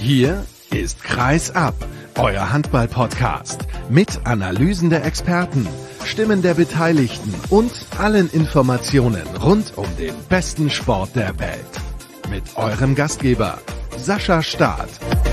Hier ist Kreis ab, euer Handball-Podcast mit Analysen der Experten, Stimmen der Beteiligten und allen Informationen rund um den besten Sport der Welt. Mit eurem Gastgeber Sascha Staat.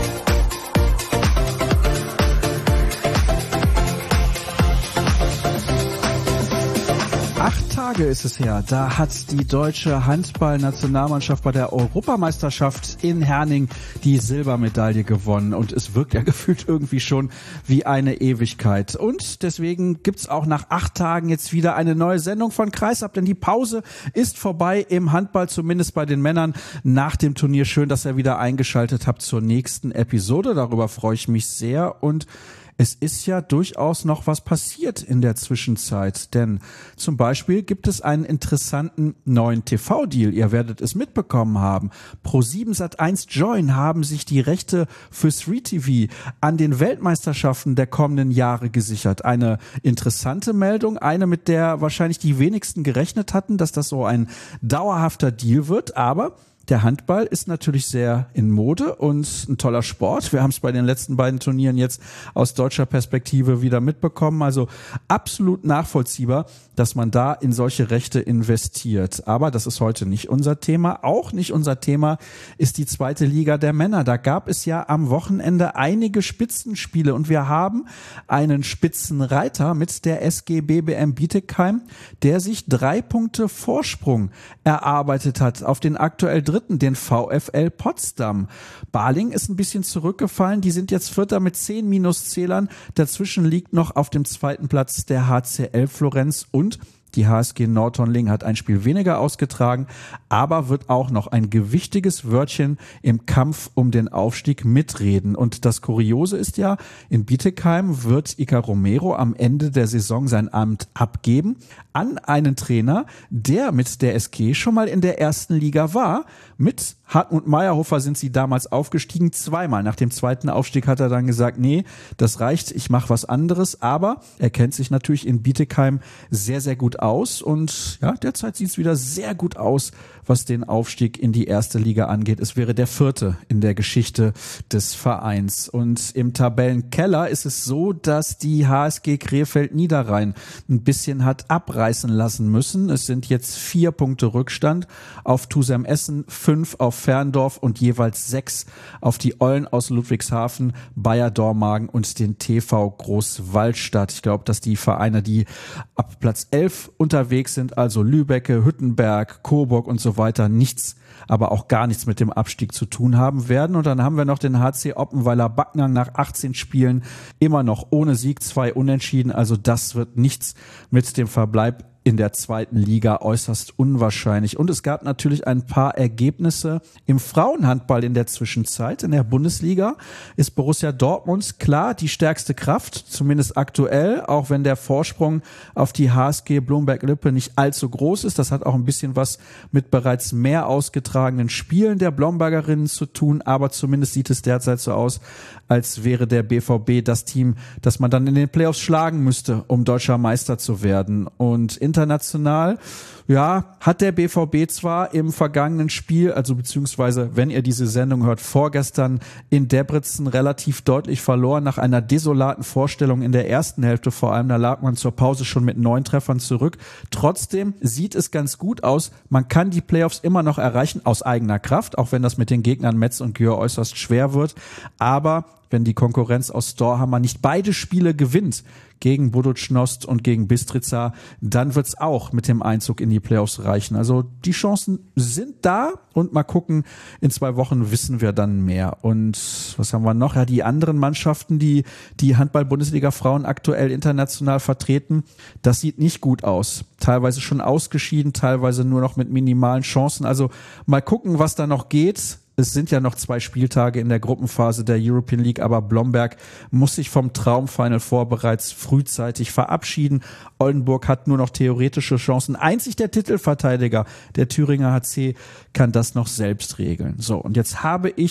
8 Tage ist es her, da hat die deutsche Handball-Nationalmannschaft bei der Europameisterschaft in Herning die Silbermedaille gewonnen und es wirkt ja gefühlt irgendwie schon wie eine Ewigkeit. Und deswegen gibt's auch nach 8 Tagen jetzt wieder eine neue Sendung von Kreisab, denn die Pause ist vorbei im Handball, zumindest bei den Männern nach dem Turnier. Schön, dass ihr wieder eingeschaltet habt zur nächsten Episode, darüber freue ich mich sehr und es ist ja durchaus noch was passiert in der Zwischenzeit, denn zum Beispiel gibt es einen interessanten neuen TV-Deal. Ihr werdet es mitbekommen haben. Pro7 Sat.1 Join haben sich die Rechte für 3TV an den Weltmeisterschaften der kommenden Jahre gesichert. Eine interessante Meldung, eine, mit der wahrscheinlich die wenigsten gerechnet hatten, dass das so ein dauerhafter Deal wird, aber der Handball ist natürlich sehr in Mode und ein toller Sport. Wir haben es bei den letzten beiden Turnieren jetzt aus deutscher Perspektive wieder mitbekommen. Also absolut nachvollziehbar, dass man da in solche Rechte investiert. Aber das ist heute nicht unser Thema. Auch nicht unser Thema ist die zweite Liga der Männer. Da gab es ja am Wochenende einige Spitzenspiele und wir haben einen Spitzenreiter mit der SG BBM Bietigheim, der sich 3 Punkte Vorsprung erarbeitet hat auf den aktuell Dritten, den VfL Potsdam. Baling ist ein bisschen zurückgefallen. Die sind jetzt Vierter mit 10 Minuszählern. Dazwischen liegt noch auf dem zweiten Platz der HCL Florenz und die HSG Nordhorn-Lingen hat ein Spiel weniger ausgetragen, aber wird auch noch ein gewichtiges Wörtchen im Kampf um den Aufstieg mitreden. Und das Kuriose ist ja, in Bietigheim wird Iker Romero am Ende der Saison sein Amt abgeben an einen Trainer, der mit der SG schon mal in der ersten Liga war. Mit Hartmut Meyerhofer sind sie damals aufgestiegen, 2-mal. Nach dem zweiten Aufstieg hat er dann gesagt, nee, das reicht, ich mache was anderes. Aber er kennt sich natürlich in Bietigheim sehr, sehr gut aus und ja, derzeit sieht es wieder sehr gut aus, was den Aufstieg in die erste Liga angeht. Es wäre der 4. in der Geschichte des Vereins. Und im Tabellenkeller ist es so, dass die HSG Krefeld Niederrhein ein bisschen hat abreißen lassen müssen. Es sind jetzt 4 Punkte Rückstand auf Tusem Essen, 5 auf Ferndorf und jeweils 6 auf die Eulen aus Ludwigshafen, Bayer Dormagen und den TV Großwallstadt. Ich glaube, dass die Vereine, die ab Platz 11 unterwegs sind, also Lübecke, Hüttenberg, Coburg und so weiter, nichts, aber auch gar nichts mit dem Abstieg zu tun haben werden. Und dann haben wir noch den HC Oppenweiler Backnang nach 18 Spielen immer noch ohne Sieg, 2 Unentschieden. Also das wird nichts mit dem Verbleib in der zweiten Liga, äußerst unwahrscheinlich. Und es gab natürlich ein paar Ergebnisse im Frauenhandball in der Zwischenzeit. In der Bundesliga ist Borussia Dortmund klar die stärkste Kraft, zumindest aktuell, auch wenn der Vorsprung auf die HSG Blomberg-Lippe nicht allzu groß ist. Das hat auch ein bisschen was mit bereits mehr ausgetragenen Spielen der Blombergerinnen zu tun, aber zumindest sieht es derzeit so aus, als wäre der BVB das Team, das man dann in den Playoffs schlagen müsste, um deutscher Meister zu werden. Und international, ja, hat der BVB zwar im vergangenen Spiel, also beziehungsweise, wenn ihr diese Sendung hört, vorgestern in Debrecen relativ deutlich verloren nach einer desolaten Vorstellung in der ersten Hälfte vor allem. Da lag man zur Pause schon mit 9 Treffern zurück. Trotzdem sieht es ganz gut aus. Man kann die Playoffs immer noch erreichen aus eigener Kraft, auch wenn das mit den Gegnern Metz und Györ äußerst schwer wird. Aber wenn die Konkurrenz aus Storhamar nicht beide Spiele gewinnt, gegen Budućnost und gegen Bistrica, dann wird's auch mit dem Einzug in die Playoffs reichen. Also die Chancen sind da und mal gucken, in 2 Wochen wissen wir dann mehr. Und was haben wir noch? Ja, die anderen Mannschaften, die Handball-Bundesliga-Frauen aktuell international vertreten, das sieht nicht gut aus. Teilweise schon ausgeschieden, teilweise nur noch mit minimalen Chancen. Also mal gucken, was da noch geht. Es sind ja noch 2 Spieltage in der Gruppenphase der European League, aber Blomberg muss sich vom Traumfinal Four bereits frühzeitig verabschieden. Oldenburg hat nur noch theoretische Chancen. Einzig der Titelverteidiger, der Thüringer HC, kann das noch selbst regeln. So, und jetzt habe ich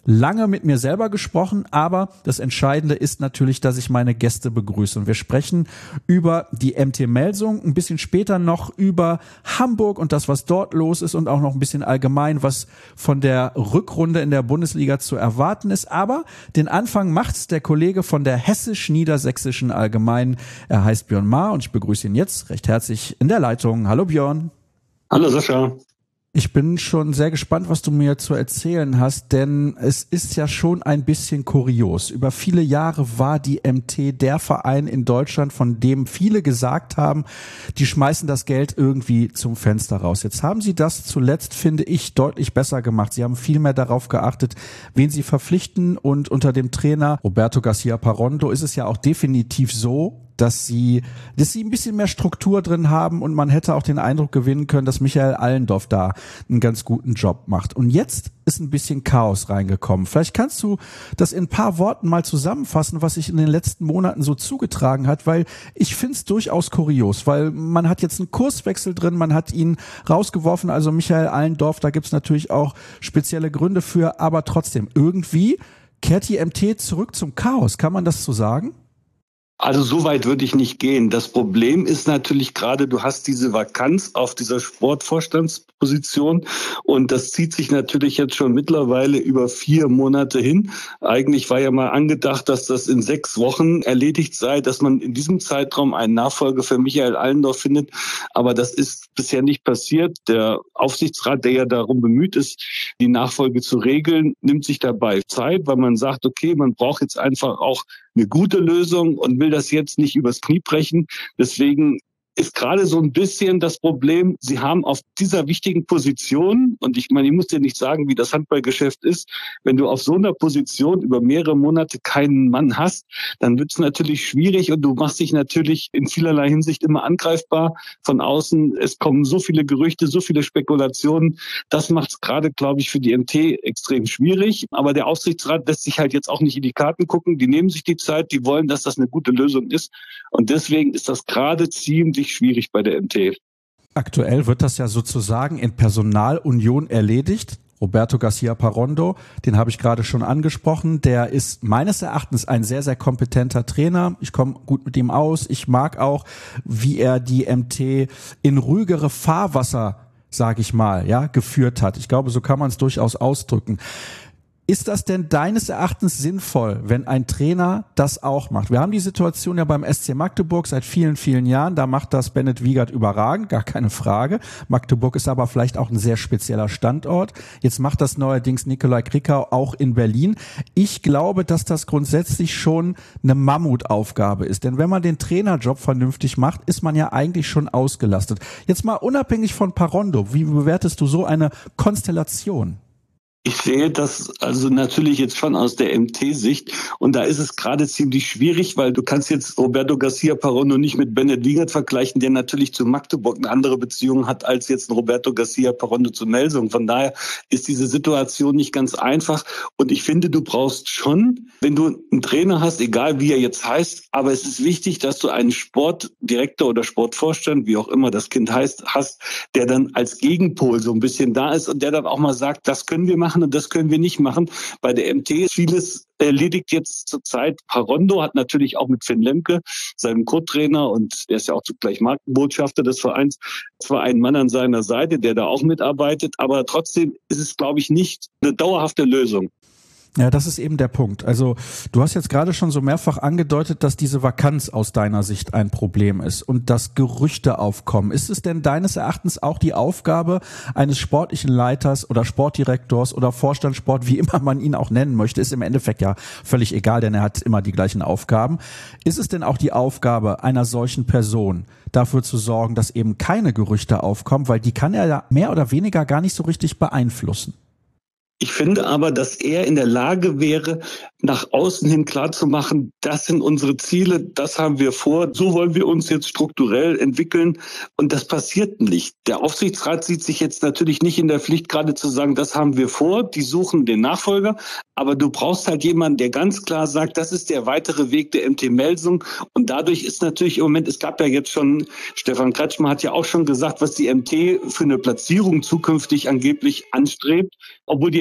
lange mit mir selber gesprochen, aber das Entscheidende ist natürlich, dass ich meine Gäste begrüße. Und wir sprechen über die MT Melsung, ein bisschen später noch über Hamburg und das, was dort los ist und auch noch ein bisschen allgemein, was von der Rückrunde in der Bundesliga zu erwarten ist. Aber den Anfang macht's der Kollege von der Hessisch-Niedersächsischen Allgemeinen. Er heißt Björn Maar und ich begrüße ihn jetzt recht herzlich in der Leitung. Hallo Björn. Hallo Sascha. Ich bin schon sehr gespannt, was du mir zu erzählen hast, denn es ist ja schon ein bisschen kurios. Über viele Jahre war die MT der Verein in Deutschland, von dem viele gesagt haben, die schmeißen das Geld irgendwie zum Fenster raus. Jetzt haben sie das zuletzt, finde ich, deutlich besser gemacht. Sie haben viel mehr darauf geachtet, wen sie verpflichten, und unter dem Trainer Roberto Garcia Parrondo ist es ja auch definitiv so, dass sie ein bisschen mehr Struktur drin haben, und man hätte auch den Eindruck gewinnen können, dass Michael Allendorf da einen ganz guten Job macht. Und jetzt ist ein bisschen Chaos reingekommen. Vielleicht kannst du das in ein paar Worten mal zusammenfassen, was sich in den letzten Monaten so zugetragen hat, weil ich finde es durchaus kurios, weil man hat jetzt einen Kurswechsel drin, man hat ihn rausgeworfen, also Michael Allendorf, da gibt's natürlich auch spezielle Gründe für, aber trotzdem, irgendwie kehrt die MT zurück zum Chaos. Kann man das so sagen? Also so weit würde ich nicht gehen. Das Problem ist natürlich gerade, du hast diese Vakanz auf dieser Sportvorstandsposition, und das zieht sich natürlich jetzt schon mittlerweile über 4 Monate hin. Eigentlich war ja mal angedacht, dass das in 6 Wochen erledigt sei, dass man in diesem Zeitraum einen Nachfolger für Michael Allendorf findet. Aber das ist bisher nicht passiert. Der Aufsichtsrat, der ja darum bemüht ist, die Nachfolge zu regeln, nimmt sich dabei Zeit, weil man sagt, okay, man braucht jetzt einfach auch eine gute Lösung und will das jetzt nicht übers Knie brechen. Deswegen ist gerade so ein bisschen das Problem, sie haben auf dieser wichtigen Position, und ich meine, ich muss dir nicht sagen, wie das Handballgeschäft ist, wenn du auf so einer Position über mehrere Monate keinen Mann hast, dann wird es natürlich schwierig, und du machst dich natürlich in vielerlei Hinsicht immer angreifbar von außen. Es kommen so viele Gerüchte, so viele Spekulationen. Das macht es gerade, glaube ich, für die MT extrem schwierig. Aber der Aufsichtsrat lässt sich halt jetzt auch nicht in die Karten gucken. Die nehmen sich die Zeit, die wollen, dass das eine gute Lösung ist. Und deswegen ist das gerade ziemlich schwierig bei der MT. Aktuell wird das ja sozusagen in Personalunion erledigt. Roberto Garcia Parrondo, den habe ich gerade schon angesprochen, der ist meines Erachtens ein sehr, sehr kompetenter Trainer. Ich komme gut mit ihm aus. Ich mag auch, wie er die MT in ruhigere Fahrwasser, sage ich mal, ja, geführt hat. Ich glaube, so kann man es durchaus ausdrücken. Ist das denn deines Erachtens sinnvoll, wenn ein Trainer das auch macht? Wir haben die Situation ja beim SC Magdeburg seit vielen, vielen Jahren. Da macht das Bennett Wiegert überragend, gar keine Frage. Magdeburg ist aber vielleicht auch ein sehr spezieller Standort. Jetzt macht das neuerdings Nikolai Krickau auch in Berlin. Ich glaube, dass das grundsätzlich schon eine Mammutaufgabe ist. Denn wenn man den Trainerjob vernünftig macht, ist man ja eigentlich schon ausgelastet. Jetzt mal unabhängig von Parrondo, wie bewertest du so eine Konstellation? Ich sehe das also natürlich jetzt schon aus der MT-Sicht, und da ist es gerade ziemlich schwierig, weil du kannst jetzt Roberto Garcia Parrondo nicht mit Bennett Wiegert vergleichen, der natürlich zu Magdeburg eine andere Beziehung hat als jetzt ein Roberto Garcia Parrondo zu Melsung. Von daher ist diese Situation nicht ganz einfach, und ich finde, du brauchst schon, wenn du einen Trainer hast, egal wie er jetzt heißt, aber es ist wichtig, dass du einen Sportdirektor oder Sportvorstand, wie auch immer das Kind heißt, hast, der dann als Gegenpol so ein bisschen da ist und der dann auch mal sagt, das können wir machen und das können wir nicht machen. Bei der MT ist vieles erledigt jetzt zurzeit. Parrondo hat natürlich auch mit Finn Lemke, seinem Co-Trainer, und er ist ja auch zugleich Markenbotschafter des Vereins, zwar einen Mann an seiner Seite, der da auch mitarbeitet, aber trotzdem ist es, glaube ich, nicht eine dauerhafte Lösung. Ja, das ist eben der Punkt. Also du hast jetzt gerade schon so mehrfach angedeutet, dass diese Vakanz aus deiner Sicht ein Problem ist und dass Gerüchte aufkommen. Ist es denn deines Erachtens auch die Aufgabe eines sportlichen Leiters oder Sportdirektors oder Vorstandssport, wie immer man ihn auch nennen möchte, ist im Endeffekt ja völlig egal, denn er hat immer die gleichen Aufgaben. Ist es denn auch die Aufgabe einer solchen Person, dafür zu sorgen, dass eben keine Gerüchte aufkommen, weil die kann er ja mehr oder weniger gar nicht so richtig beeinflussen? Ich finde aber, dass er in der Lage wäre, nach außen hin klarzumachen, das sind unsere Ziele, das haben wir vor, so wollen wir uns jetzt strukturell entwickeln, und das passiert nicht. Der Aufsichtsrat sieht sich jetzt natürlich nicht in der Pflicht, gerade zu sagen, das haben wir vor, die suchen den Nachfolger, aber du brauchst halt jemanden, der ganz klar sagt, das ist der weitere Weg der MT Melsung, und dadurch ist natürlich im Moment, es gab ja jetzt schon, Stefan Kretschmer hat ja auch schon gesagt, was die MT für eine Platzierung zukünftig angeblich anstrebt, obwohl die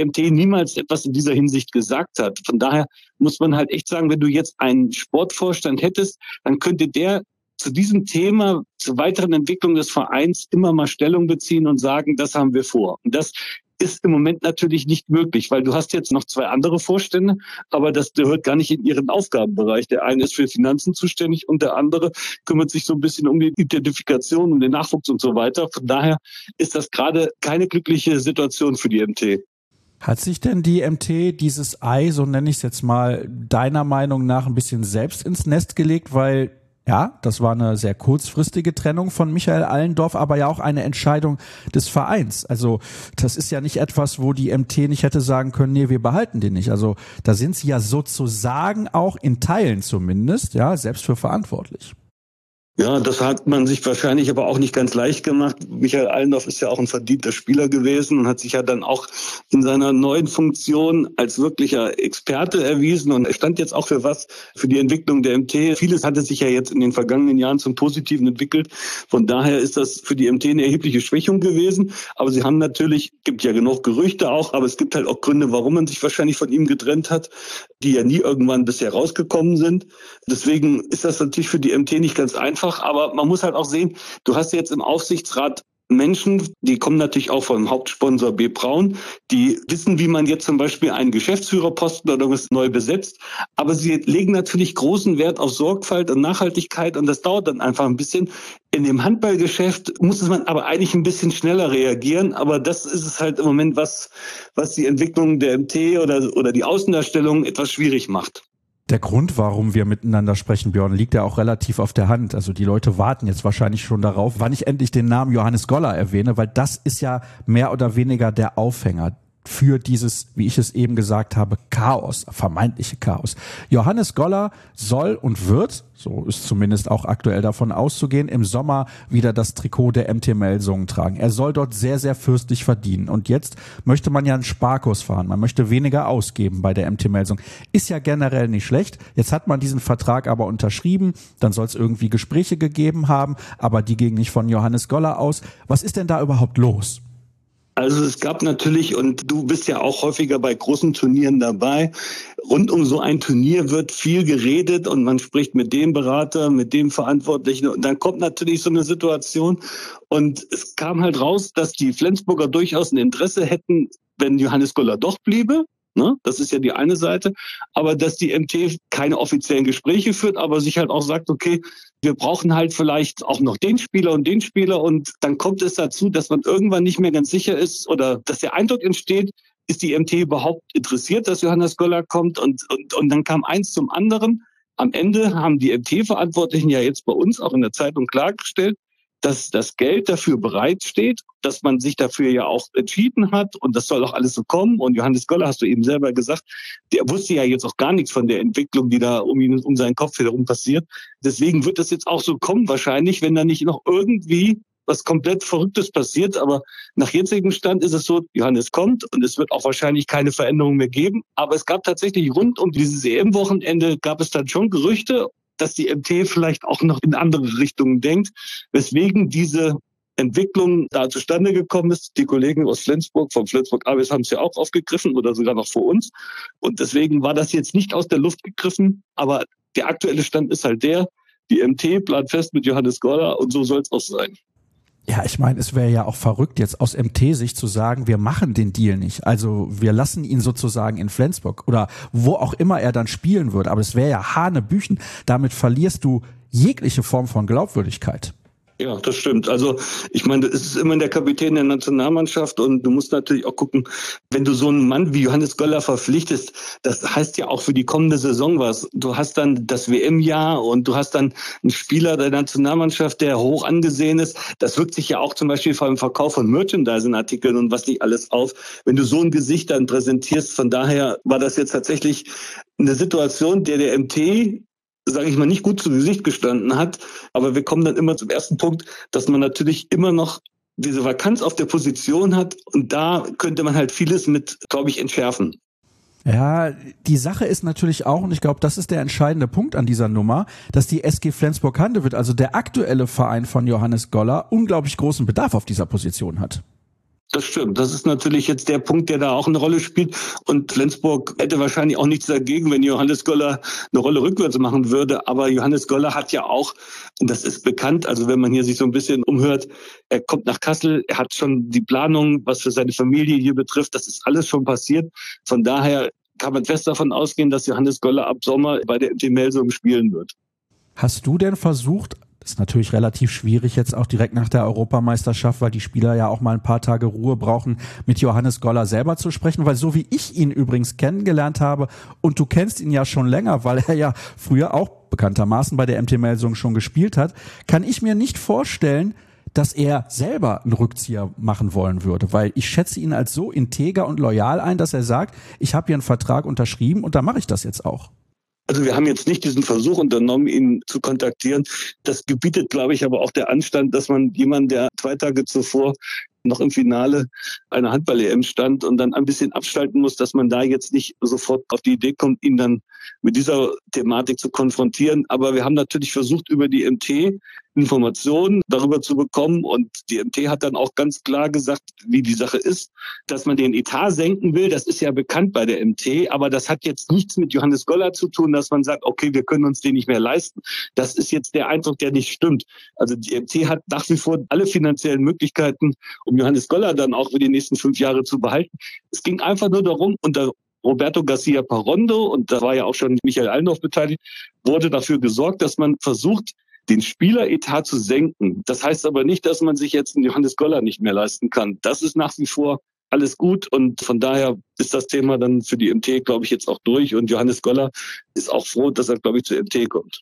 MT niemals etwas in dieser Hinsicht gesagt hat. Von daher muss man halt echt sagen, wenn du jetzt einen Sportvorstand hättest, dann könnte der zu diesem Thema, zur weiteren Entwicklung des Vereins immer mal Stellung beziehen und sagen, das haben wir vor. Und das ist im Moment natürlich nicht möglich, weil du hast jetzt noch 2 andere Vorstände, aber das gehört gar nicht in ihren Aufgabenbereich. Der eine ist für Finanzen zuständig und der andere kümmert sich so ein bisschen um die Identifikation, um den Nachwuchs und so weiter. Von daher ist das gerade keine glückliche Situation für die MT. Hat sich denn die MT dieses Ei, so nenne ich es jetzt mal, deiner Meinung nach ein bisschen selbst ins Nest gelegt, weil ja, das war eine sehr kurzfristige Trennung von Michael Allendorf, aber ja auch eine Entscheidung des Vereins. Also das ist ja nicht etwas, wo die MT nicht hätte sagen können, nee, wir behalten den nicht. Also da sind sie ja sozusagen auch in Teilen zumindest, ja, selbst für verantwortlich. Ja, das hat man sich wahrscheinlich aber auch nicht ganz leicht gemacht. Michael Allendorf ist ja auch ein verdienter Spieler gewesen und hat sich ja dann auch in seiner neuen Funktion als wirklicher Experte erwiesen und er stand jetzt auch für die Entwicklung der MT. Vieles hatte sich ja jetzt in den vergangenen Jahren zum Positiven entwickelt. Von daher ist das für die MT eine erhebliche Schwächung gewesen. Aber sie haben natürlich, gibt ja genug Gerüchte auch, aber es gibt halt auch Gründe, warum man sich wahrscheinlich von ihm getrennt hat, die ja nie irgendwann bisher rausgekommen sind. Deswegen ist das natürlich für die MT nicht ganz einfach. Aber man muss halt auch sehen, du hast jetzt im Aufsichtsrat Menschen, die kommen natürlich auch vom Hauptsponsor B. Braun, die wissen, wie man jetzt zum Beispiel einen Geschäftsführerposten oder was neu besetzt. Aber sie legen natürlich großen Wert auf Sorgfalt und Nachhaltigkeit und das dauert dann einfach ein bisschen. In dem Handballgeschäft muss man aber eigentlich ein bisschen schneller reagieren. Aber das ist es halt im Moment, was die Entwicklung der MT oder die Außendarstellung etwas schwierig macht. Der Grund, warum wir miteinander sprechen, Björn, liegt ja auch relativ auf der Hand. Also die Leute warten jetzt wahrscheinlich schon darauf, wann ich endlich den Namen Johannes Goller erwähne, weil das ist ja mehr oder weniger der Aufhänger für dieses, wie ich es eben gesagt habe, Chaos, vermeintliche Chaos. Johannes Goller soll und wird, so ist zumindest auch aktuell davon auszugehen, im Sommer wieder das Trikot der MT Melsungen tragen. Er soll dort sehr, sehr fürstlich verdienen. Und jetzt möchte man ja einen Sparkurs fahren. Man möchte weniger ausgeben bei der MT Melsungen. Ist ja generell nicht schlecht. Jetzt hat man diesen Vertrag aber unterschrieben. Dann soll es irgendwie Gespräche gegeben haben, aber die gingen nicht von Johannes Goller aus. Was ist denn da überhaupt los? Also es gab natürlich, und du bist ja auch häufiger bei großen Turnieren dabei, rund um so ein Turnier wird viel geredet und man spricht mit dem Berater, mit dem Verantwortlichen und dann kommt natürlich so eine Situation und es kam halt raus, dass die Flensburger durchaus ein Interesse hätten, wenn Johannes Goller doch bliebe. Das ist ja die eine Seite, aber dass die MT keine offiziellen Gespräche führt, aber sich halt auch sagt, okay, wir brauchen halt vielleicht auch noch den Spieler und dann kommt es dazu, dass man irgendwann nicht mehr ganz sicher ist oder dass der Eindruck entsteht, ist die MT überhaupt interessiert, dass Johannes Goller kommt und dann kam eins zum anderen. Am Ende haben die MT-Verantwortlichen ja jetzt bei uns auch in der Zeitung klargestellt, dass das Geld dafür bereitsteht, dass man sich dafür ja auch entschieden hat und das soll auch alles so kommen. Und Johannes Goller, hast du eben selber gesagt, der wusste ja jetzt auch gar nichts von der Entwicklung, die da um seinen Kopf herum passiert. Deswegen wird das jetzt auch so kommen wahrscheinlich, wenn da nicht noch irgendwie was komplett Verrücktes passiert. Aber nach jetzigem Stand ist es so, Johannes kommt und es wird auch wahrscheinlich keine Veränderung mehr geben. Aber es gab tatsächlich rund um dieses EM-Wochenende gab es dann schon Gerüchte, dass die MT vielleicht auch noch in andere Richtungen denkt, weswegen diese Entwicklung da zustande gekommen ist. Die Kollegen aus Flensburg, vom Flensburg AWS haben es ja auch aufgegriffen oder sogar noch vor uns. Und deswegen war das jetzt nicht aus der Luft gegriffen, aber der aktuelle Stand ist halt die MT plant fest mit Johannes Goller und so soll es auch sein. Ja, ich meine, es wäre ja auch verrückt, jetzt aus MT-Sicht zu sagen, wir machen den Deal nicht. Also wir lassen ihn sozusagen in Flensburg oder wo auch immer er dann spielen wird. Aber es wäre ja Hanebüchen. Damit verlierst du jegliche Form von Glaubwürdigkeit. Ja, das stimmt. Also ich meine, es ist immer der Kapitän der Nationalmannschaft und du musst natürlich auch gucken, wenn du so einen Mann wie Johannes Goller verpflichtest, das heißt ja auch für die kommende Saison was. Du hast dann das WM-Jahr und du hast dann einen Spieler der Nationalmannschaft, der hoch angesehen ist. Das wirkt sich ja auch zum Beispiel vor dem Verkauf von Merchandising-Artikeln und was nicht alles auf, wenn du so ein Gesicht dann präsentierst. Von daher war das jetzt tatsächlich eine Situation, der MT sage ich mal, nicht gut zu Gesicht gestanden hat. Aber wir kommen dann immer zum ersten Punkt, dass man natürlich immer noch diese Vakanz auf der Position hat. Und da könnte man halt vieles mit, glaube ich, entschärfen. Ja, die Sache ist natürlich auch, und ich glaube, das ist der entscheidende Punkt an dieser Nummer, dass die SG Flensburg-Handewitt, also der aktuelle Verein von Johannes Goller, unglaublich großen Bedarf auf dieser Position hat. Das stimmt. Das ist natürlich jetzt der Punkt, der da auch eine Rolle spielt. Und Flensburg hätte wahrscheinlich auch nichts dagegen, wenn Johannes Goller eine Rolle rückwärts machen würde. Aber Johannes Goller hat ja auch, und das ist bekannt, also wenn man hier sich so ein bisschen umhört, er kommt nach Kassel, er hat schon die Planung, was für seine Familie hier betrifft, das ist alles schon passiert. Von daher kann man fest davon ausgehen, dass Johannes Goller ab Sommer bei der MT Melsungen spielen wird. Hast du denn versucht, ist natürlich relativ schwierig jetzt auch direkt nach der Europameisterschaft, weil die Spieler ja auch mal ein paar Tage Ruhe brauchen, mit Johannes Goller selber zu sprechen, weil so wie ich ihn übrigens kennengelernt habe, und du kennst ihn ja schon länger, weil er ja früher auch bekanntermaßen bei der MT Melsungen schon gespielt hat, kann ich mir nicht vorstellen, dass er selber einen Rückzieher machen wollen würde, weil ich schätze ihn als so integer und loyal ein, dass er sagt, ich habe hier einen Vertrag unterschrieben und da mache ich das jetzt auch. Also wir haben jetzt nicht diesen Versuch unternommen, ihn zu kontaktieren. Das gebietet, glaube ich, aber auch der Anstand, dass man jemanden, der 2 Tage zuvor noch im Finale einer Handball-EM stand und dann ein bisschen abschalten muss, dass man da jetzt nicht sofort auf die Idee kommt, ihn dann mit dieser Thematik zu konfrontieren. Aber wir haben natürlich versucht, über die MT Informationen darüber zu bekommen. Und die MT hat dann auch ganz klar gesagt, wie die Sache ist, dass man den Etat senken will. Das ist ja bekannt bei der MT. Aber das hat jetzt nichts mit Johannes Goller zu tun, dass man sagt, okay, wir können uns den nicht mehr leisten. Das ist jetzt der Eindruck, der nicht stimmt. Also die MT hat nach wie vor alle finanziellen Möglichkeiten, um Johannes Goller dann auch für die nächsten 5 Jahre zu behalten. Es ging einfach nur darum, unter Roberto Garcia Parrondo, und da war ja auch schon Michael Allendorf beteiligt, wurde dafür gesorgt, dass man versucht, den Spieleretat zu senken. Das heißt aber nicht, dass man sich jetzt einen Johannes Goller nicht mehr leisten kann. Das ist nach wie vor alles gut und von daher ist das Thema dann für die MT, glaube ich, jetzt auch durch und Johannes Goller ist auch froh, dass er, glaube ich, zur MT kommt.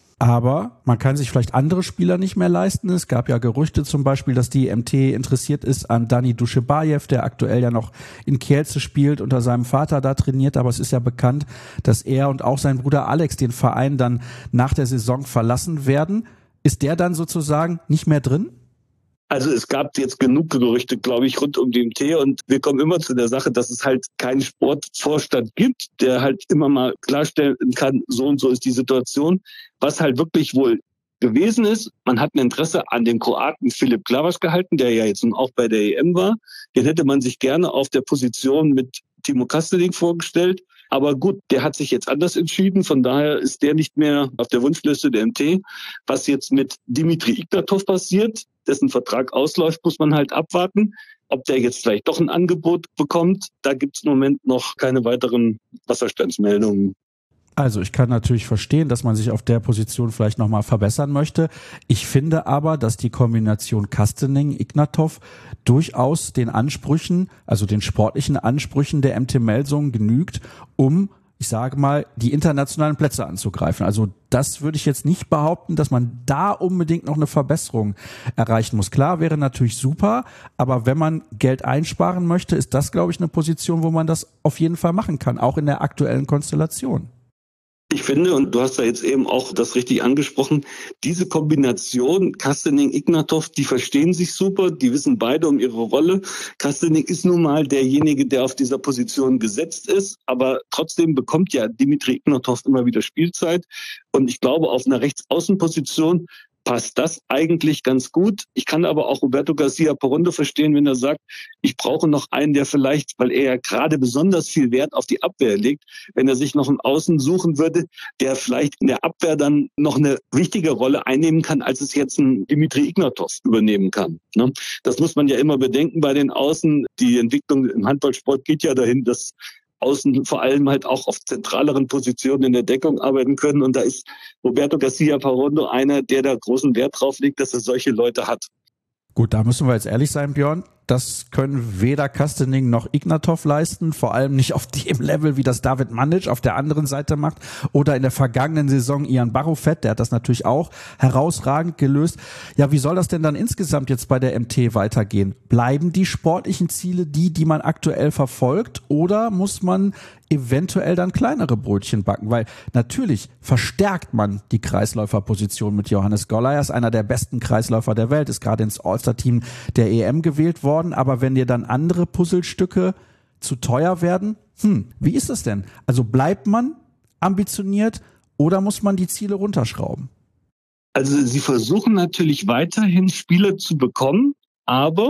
Aber man kann sich vielleicht andere Spieler nicht mehr leisten. Es gab ja Gerüchte zum Beispiel, dass die MT interessiert ist an Dani Duschebaev, der aktuell ja noch in Kielce spielt, unter seinem Vater da trainiert. Aber es ist ja bekannt, dass er und auch sein Bruder Alex den Verein dann nach der Saison verlassen werden. Ist der dann sozusagen nicht mehr drin? Also es gab jetzt genug Gerüchte, glaube ich, rund um die MT und wir kommen immer zu der Sache, dass es halt keinen Sportvorstand gibt, der halt immer mal klarstellen kann, so und so ist die Situation. Was halt wirklich wohl gewesen ist, man hat ein Interesse an dem Kroaten Filip Glavaš gehalten, der ja jetzt auch bei der EM war. Den hätte man sich gerne auf der Position mit Timo Kastening vorgestellt. Aber gut, der hat sich jetzt anders entschieden. Von daher ist der nicht mehr auf der Wunschliste der MT. Was jetzt mit Dimitri Ignatov passiert, dessen Vertrag ausläuft, muss man halt abwarten. Ob der jetzt vielleicht doch ein Angebot bekommt, da gibt es im Moment noch keine weiteren Wasserstandsmeldungen. Also ich kann natürlich verstehen, dass man sich auf der Position vielleicht nochmal verbessern möchte. Ich finde aber, dass die Kombination Kastening-Ignatov durchaus den Ansprüchen, also den sportlichen Ansprüchen der MT Melsungen genügt, um, ich sage mal, die internationalen Plätze anzugreifen. Also das würde ich jetzt nicht behaupten, dass man da unbedingt noch eine Verbesserung erreichen muss. Klar, wäre natürlich super, aber wenn man Geld einsparen möchte, ist das, glaube ich, eine Position, wo man das auf jeden Fall machen kann, auch in der aktuellen Konstellation. Ich finde, und du hast da jetzt eben auch das richtig angesprochen, diese Kombination Kastening-Ignatov, die verstehen sich super, die wissen beide um ihre Rolle. Kastening ist nun mal derjenige, der auf dieser Position gesetzt ist, aber trotzdem bekommt ja Dimitri Ignatov immer wieder Spielzeit. Und ich glaube, auf einer Rechtsaußenposition passt das eigentlich ganz gut. Ich kann aber auch Roberto Garcia Parrondo verstehen, wenn er sagt, ich brauche noch einen, der vielleicht, weil er ja gerade besonders viel Wert auf die Abwehr legt, wenn er sich noch einen Außen suchen würde, der vielleicht in der Abwehr dann noch eine wichtige Rolle einnehmen kann, als es jetzt ein Dimitri Ignatov übernehmen kann. Das muss man ja immer bedenken bei den Außen. Die Entwicklung im Handballsport geht ja dahin, dass Außen vor allem halt auch auf zentraleren Positionen in der Deckung arbeiten können. Und da ist Roberto Garcia Parrondo einer, der da großen Wert drauf legt, dass er solche Leute hat. Gut, da müssen wir jetzt ehrlich sein, Björn. Das können weder Kastening noch Ignatov leisten, vor allem nicht auf dem Level, wie das David Mandic auf der anderen Seite macht oder in der vergangenen Saison Ian Barufet, der hat das natürlich auch herausragend gelöst. Ja, wie soll das denn dann insgesamt jetzt bei der MT weitergehen? Bleiben die sportlichen Ziele die man aktuell verfolgt oder muss man eventuell dann kleinere Brötchen backen? Weil natürlich verstärkt man die Kreisläuferposition mit Johannes Goller. Er ist einer der besten Kreisläufer der Welt, ist gerade ins All-Star-Team der EM gewählt worden. Aber wenn dir dann andere Puzzlestücke zu teuer werden, wie ist das denn? Also bleibt man ambitioniert oder muss man die Ziele runterschrauben? Also sie versuchen natürlich weiterhin Spieler zu bekommen, aber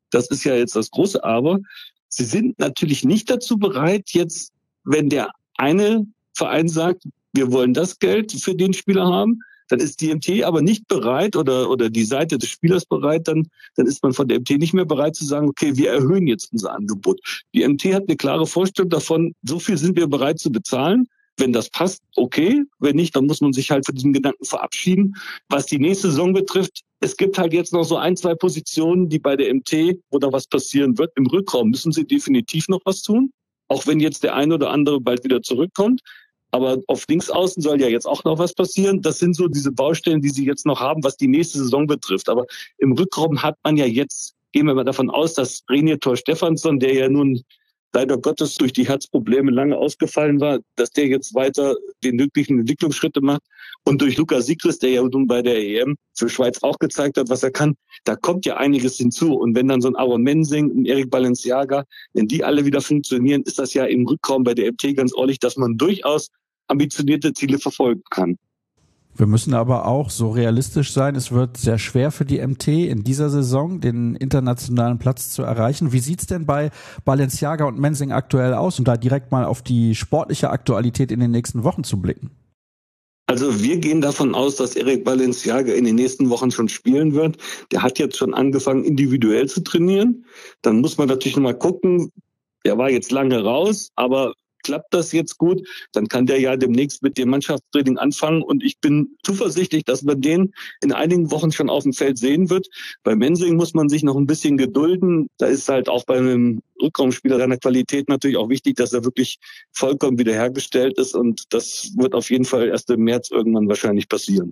das ist ja jetzt das große Aber, sie sind natürlich nicht dazu bereit, jetzt, wenn der eine Verein sagt, wir wollen das Geld für den Spieler haben, dann ist die MT aber nicht bereit oder die Seite des Spielers bereit, dann ist man von der MT nicht mehr bereit zu sagen, okay, wir erhöhen jetzt unser Angebot. Die MT hat eine klare Vorstellung davon, so viel sind wir bereit zu bezahlen. Wenn das passt, okay. Wenn nicht, dann muss man sich halt von diesem Gedanken verabschieden. Was die nächste Saison betrifft, es gibt halt jetzt noch so 1-2 Positionen, die bei der MT, wo da was passieren wird. Im Rückraum müssen sie definitiv noch was tun. Auch wenn jetzt der eine oder andere bald wieder zurückkommt. Aber auf Linksaußen soll ja jetzt auch noch was passieren. Das sind so diese Baustellen, die sie jetzt noch haben, was die nächste Saison betrifft. Aber im Rückraum hat man ja jetzt, gehen wir mal davon aus, dass Reinier Tor-Stephansson, der ja nun leider Gottes durch die Herzprobleme lange ausgefallen war, dass der jetzt weiter die möglichen Entwicklungsschritte macht. Und durch Lukas Sigris, der ja nun bei der EM für Schweiz auch gezeigt hat, was er kann, da kommt ja einiges hinzu. Und wenn dann so ein Aaron Mensing, ein Eric Balenciaga, wenn die alle wieder funktionieren, ist das ja im Rückraum bei der MT ganz ordentlich, dass man durchaus ambitionierte Ziele verfolgen kann. Wir müssen aber auch so realistisch sein, es wird sehr schwer für die MT in dieser Saison, den internationalen Platz zu erreichen. Wie sieht's denn bei Balenciaga und Mensing aktuell aus, um da direkt mal auf die sportliche Aktualität in den nächsten Wochen zu blicken? Also wir gehen davon aus, dass Eric Balenciaga in den nächsten Wochen schon spielen wird. Der hat jetzt schon angefangen, individuell zu trainieren. Dann muss man natürlich nochmal gucken, der war jetzt lange raus, aber klappt das jetzt gut, dann kann der ja demnächst mit dem Mannschaftstraining anfangen und ich bin zuversichtlich, dass man den in einigen Wochen schon auf dem Feld sehen wird. Bei Mensing muss man sich noch ein bisschen gedulden. Da ist halt auch bei einem Rückraumspieler seiner Qualität natürlich auch wichtig, dass er wirklich vollkommen wiederhergestellt ist und das wird auf jeden Fall erst im März irgendwann wahrscheinlich passieren.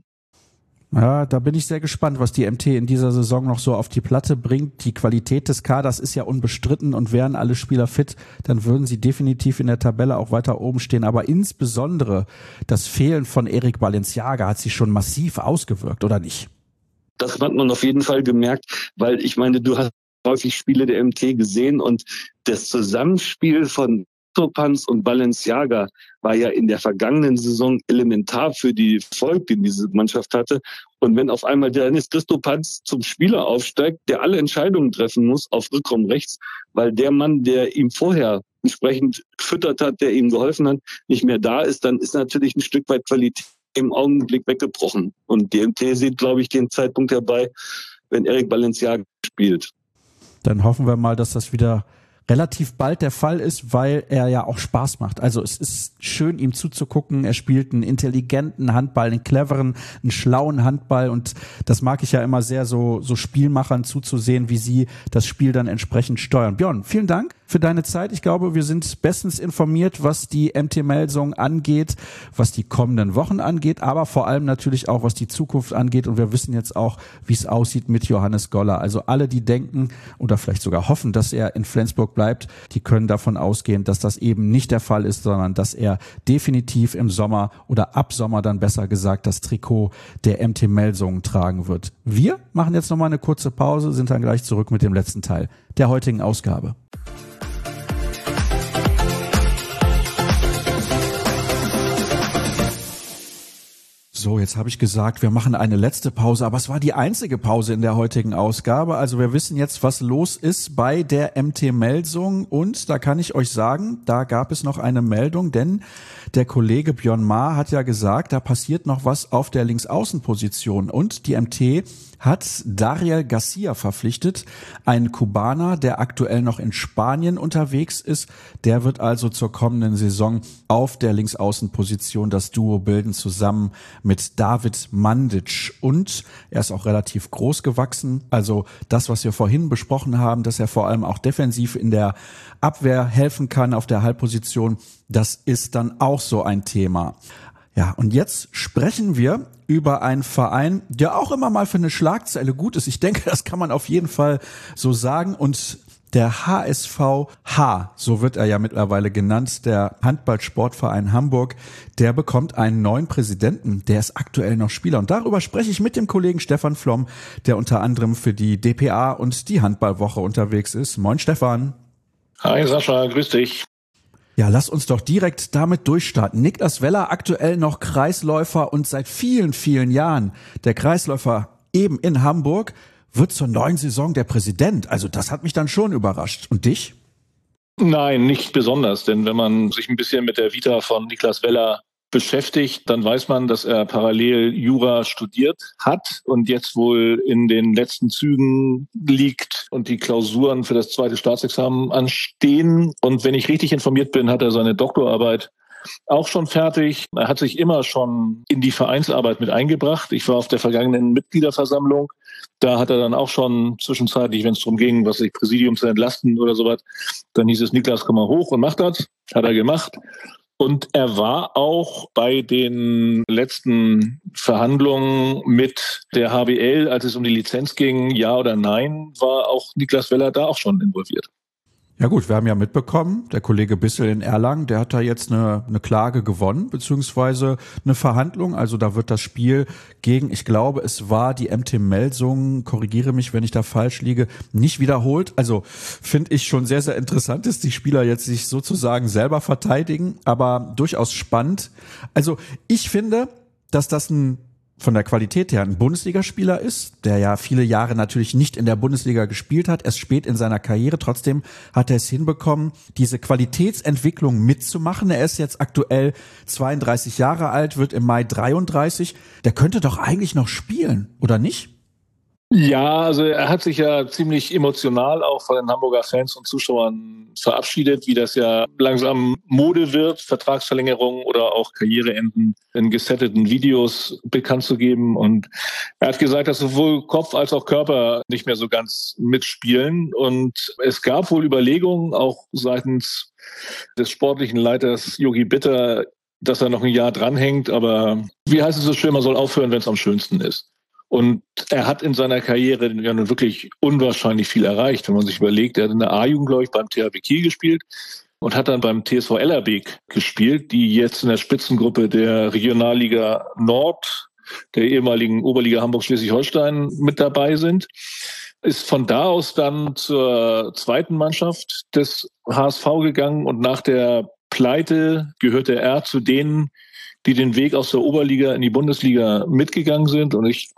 Ja, da bin ich sehr gespannt, was die MT in dieser Saison noch so auf die Platte bringt. Die Qualität des Kaders ist ja unbestritten und wären alle Spieler fit, dann würden sie definitiv in der Tabelle auch weiter oben stehen. Aber insbesondere das Fehlen von Eric Balenciaga hat sich schon massiv ausgewirkt, oder nicht? Das hat man auf jeden Fall gemerkt, weil ich meine, du hast häufig Spiele der MT gesehen und das Zusammenspiel von Christopanz und Balenciaga war ja in der vergangenen Saison elementar für die Erfolg, den diese Mannschaft hatte. Und wenn auf einmal Dennis Christopanz zum Spieler aufsteigt, der alle Entscheidungen treffen muss auf Rückraum rechts, weil der Mann, der ihm vorher entsprechend gefüttert hat, der ihm geholfen hat, nicht mehr da ist, dann ist natürlich ein Stück weit Qualität im Augenblick weggebrochen. Und die MT sieht, glaube ich, den Zeitpunkt herbei, wenn Eric Balenciaga spielt. Dann hoffen wir mal, dass das wieder relativ bald der Fall ist, weil er ja auch Spaß macht. Also es ist schön, ihm zuzugucken. Er spielt einen intelligenten Handball, einen cleveren, einen schlauen Handball und das mag ich ja immer sehr, so Spielmachern zuzusehen, wie sie das Spiel dann entsprechend steuern. Björn, vielen Dank für deine Zeit. Ich glaube, wir sind bestens informiert, was die MT Melsung angeht, was die kommenden Wochen angeht, aber vor allem natürlich auch, was die Zukunft angeht und wir wissen jetzt auch, wie es aussieht mit Johannes Goller. Also alle, die denken oder vielleicht sogar hoffen, dass er in Flensburg bleibt, die können davon ausgehen, dass das eben nicht der Fall ist, sondern dass er definitiv im Sommer oder ab Sommer dann besser gesagt das Trikot der MT Melsungen tragen wird. Wir machen jetzt nochmal eine kurze Pause, sind dann gleich zurück mit dem letzten Teil der heutigen Ausgabe. So, jetzt habe ich gesagt, wir machen eine letzte Pause, aber es war die einzige Pause in der heutigen Ausgabe. Also wir wissen jetzt, was los ist bei der MT Melsung und da kann ich euch sagen, da gab es noch eine Meldung, denn der Kollege Björn Maar hat ja gesagt, da passiert noch was auf der Linksaußenposition und die MT hat Dariel Garcia verpflichtet, ein Kubaner, der aktuell noch in Spanien unterwegs ist. Der wird also zur kommenden Saison auf der Linksaußenposition das Duo bilden, zusammen mit David Mandic. Und er ist auch relativ groß gewachsen. Also das, was wir vorhin besprochen haben, dass er vor allem auch defensiv in der Abwehr helfen kann auf der Halbposition, das ist dann auch so ein Thema. Ja, und jetzt sprechen wir über einen Verein, der auch immer mal für eine Schlagzeile gut ist. Ich denke, das kann man auf jeden Fall so sagen. Und der HSV H, so wird er ja mittlerweile genannt, der Handball-Sportverein Hamburg, der bekommt einen neuen Präsidenten. Der ist aktuell noch Spieler. Und darüber spreche ich mit dem Kollegen Stefan Flom, der unter anderem für die dpa und die Handballwoche unterwegs ist. Moin Stefan. Hi Sascha, grüß dich. Ja, lass uns doch direkt damit durchstarten. Niklas Weller, aktuell noch Kreisläufer und seit vielen, vielen Jahren der Kreisläufer eben in Hamburg. wird zur neuen Saison der Präsident. Also das hat mich dann schon überrascht. Und dich? Nein, nicht besonders, denn wenn man sich ein bisschen mit der Vita von Niklas Weller beschäftigt, dann weiß man, dass er parallel Jura studiert hat und jetzt wohl in den letzten Zügen liegt und die Klausuren für das zweite Staatsexamen anstehen. Und wenn ich richtig informiert bin, hat er seine Doktorarbeit auch schon fertig. Er hat sich immer schon in die Vereinsarbeit mit eingebracht. Ich war auf der vergangenen Mitgliederversammlung. Da hat er dann auch schon zwischenzeitlich, wenn es darum ging, was sich Präsidium zu entlasten oder sowas, dann hieß es, Niklas, komm mal hoch und mach das. Hat er gemacht. Und er war auch bei den letzten Verhandlungen mit der HBL, als es um die Lizenz ging, ja oder nein, war auch Niklas Weller da auch schon involviert. Ja gut, wir haben ja mitbekommen, der Kollege Bissel in Erlangen, der hat da jetzt eine Klage gewonnen, beziehungsweise eine Verhandlung. Also da wird das Spiel gegen, ich glaube, es war die MT Melsungen, korrigiere mich, wenn ich da falsch liege, nicht wiederholt. Also finde ich schon sehr, sehr interessant, dass die Spieler jetzt sich sozusagen selber verteidigen, aber durchaus spannend. Also ich finde, dass das von der Qualität her ein Bundesligaspieler ist, der ja viele Jahre natürlich nicht in der Bundesliga gespielt hat, erst spät in seiner Karriere. Trotzdem hat er es hinbekommen, diese Qualitätsentwicklung mitzumachen. Er ist jetzt aktuell 32 Jahre alt, wird im Mai 33. Der könnte doch eigentlich noch spielen, oder nicht? Ja, also er hat sich ja ziemlich emotional auch von den Hamburger Fans und Zuschauern verabschiedet, wie das ja langsam Mode wird, Vertragsverlängerungen oder auch Karriereenden in gesetteten Videos bekannt zu geben. Und er hat gesagt, dass sowohl Kopf als auch Körper nicht mehr so ganz mitspielen. Und es gab wohl Überlegungen auch seitens des sportlichen Leiters Jogi Bitter, dass er noch ein Jahr dranhängt. Aber wie heißt es so schön, man soll aufhören, wenn es am schönsten ist. Und er hat in seiner Karriere ja nun wirklich unwahrscheinlich viel erreicht. Wenn man sich überlegt, er hat in der A-Jugend, glaube ich, beim THW Kiel gespielt und hat dann beim TSV Ellerbeek gespielt, die jetzt in der Spitzengruppe der Regionalliga Nord, der ehemaligen Oberliga Hamburg-Schleswig-Holstein mit dabei sind. Ist von da aus dann zur zweiten Mannschaft des HSV gegangen und nach der Pleite gehörte er zu denen, die den Weg aus der Oberliga in die Bundesliga mitgegangen sind. Und ich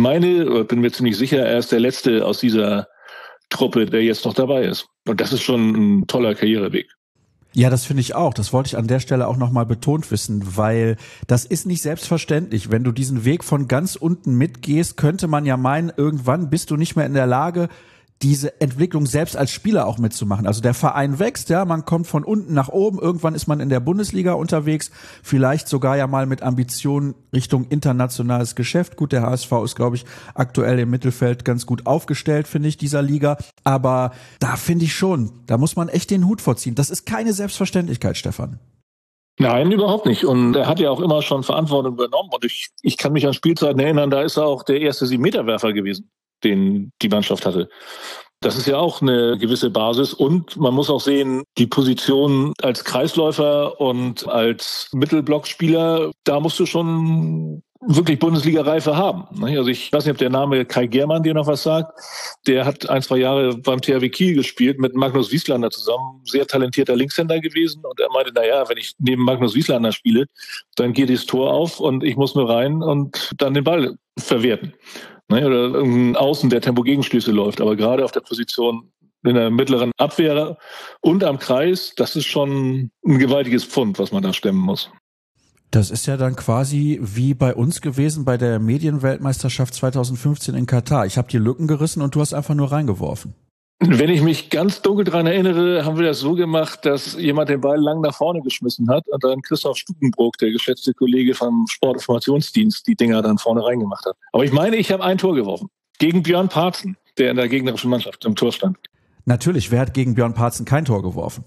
bin mir ziemlich sicher, er ist der Letzte aus dieser Truppe, der jetzt noch dabei ist. Und das ist schon ein toller Karriereweg. Ja, das finde ich auch. Das wollte ich an der Stelle auch nochmal betont wissen, weil das ist nicht selbstverständlich. Wenn du diesen Weg von ganz unten mitgehst, könnte man ja meinen, irgendwann bist du nicht mehr in der Lage, diese Entwicklung selbst als Spieler auch mitzumachen. Also der Verein wächst, ja, man kommt von unten nach oben, irgendwann ist man in der Bundesliga unterwegs, vielleicht sogar ja mal mit Ambitionen Richtung internationales Geschäft. Gut, der HSV ist, glaube ich, aktuell im Mittelfeld ganz gut aufgestellt, finde ich, dieser Liga. Aber da finde ich schon, da muss man echt den Hut vorziehen. Das ist keine Selbstverständlichkeit, Stefan. Nein, überhaupt nicht. Und er hat ja auch immer schon Verantwortung übernommen. Und ich kann mich an Spielzeiten erinnern, da ist er auch der erste 7-Meter-Werfer gewesen, den die Mannschaft hatte. Das ist ja auch eine gewisse Basis. Und man muss auch sehen, die Position als Kreisläufer und als Mittelblockspieler, da musst du schon wirklich Bundesliga-Reife haben. Also ich weiß nicht, ob der Name Kai Germann dir noch was sagt. Der hat 1-2 Jahre beim THW Kiel gespielt mit Magnus Wieslander zusammen. Sehr talentierter Linkshänder gewesen. Und er meinte, wenn ich neben Magnus Wieslander spiele, dann geht das Tor auf und ich muss nur rein und dann den Ball verwerten. Oder irgendein Außen, der Tempo-Gegenstöße läuft. Aber gerade auf der Position in der mittleren Abwehr und am Kreis, das ist schon ein gewaltiges Pfund, was man da stemmen muss. Das ist ja dann quasi wie bei uns gewesen bei der Medienweltmeisterschaft 2015 in Katar. Ich habe die Lücken gerissen und du hast einfach nur reingeworfen. Wenn ich mich ganz dunkel daran erinnere, haben wir das so gemacht, dass jemand den Ball lang nach vorne geschmissen hat und dann Christoph Stukenbrock, der geschätzte Kollege vom Sportinformationsdienst, die Dinger dann vorne reingemacht hat. Aber ich meine, ich habe ein Tor geworfen. Gegen Björn Parzen, der in der gegnerischen Mannschaft im Tor stand. Natürlich, wer hat gegen Björn Parzen kein Tor geworfen?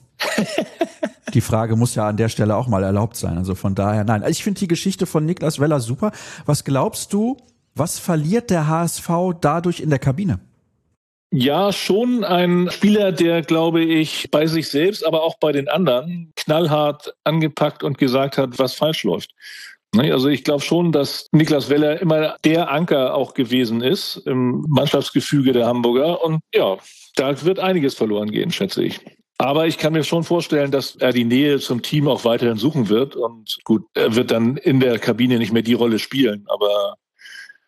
Die Frage muss ja an der Stelle auch mal erlaubt sein. Also von daher, nein. Ich finde die Geschichte von Niklas Weller super. Was glaubst du, was verliert der HSV dadurch in der Kabine? Ja, schon ein Spieler, der, glaube ich, bei sich selbst, aber auch bei den anderen knallhart angepackt und gesagt hat, was falsch läuft. Also ich glaube schon, dass Niklas Weller immer der Anker auch gewesen ist im Mannschaftsgefüge der Hamburger. Und ja, da wird einiges verloren gehen, schätze ich. Aber ich kann mir schon vorstellen, dass er die Nähe zum Team auch weiterhin suchen wird. Und gut, er wird dann in der Kabine nicht mehr die Rolle spielen. Aber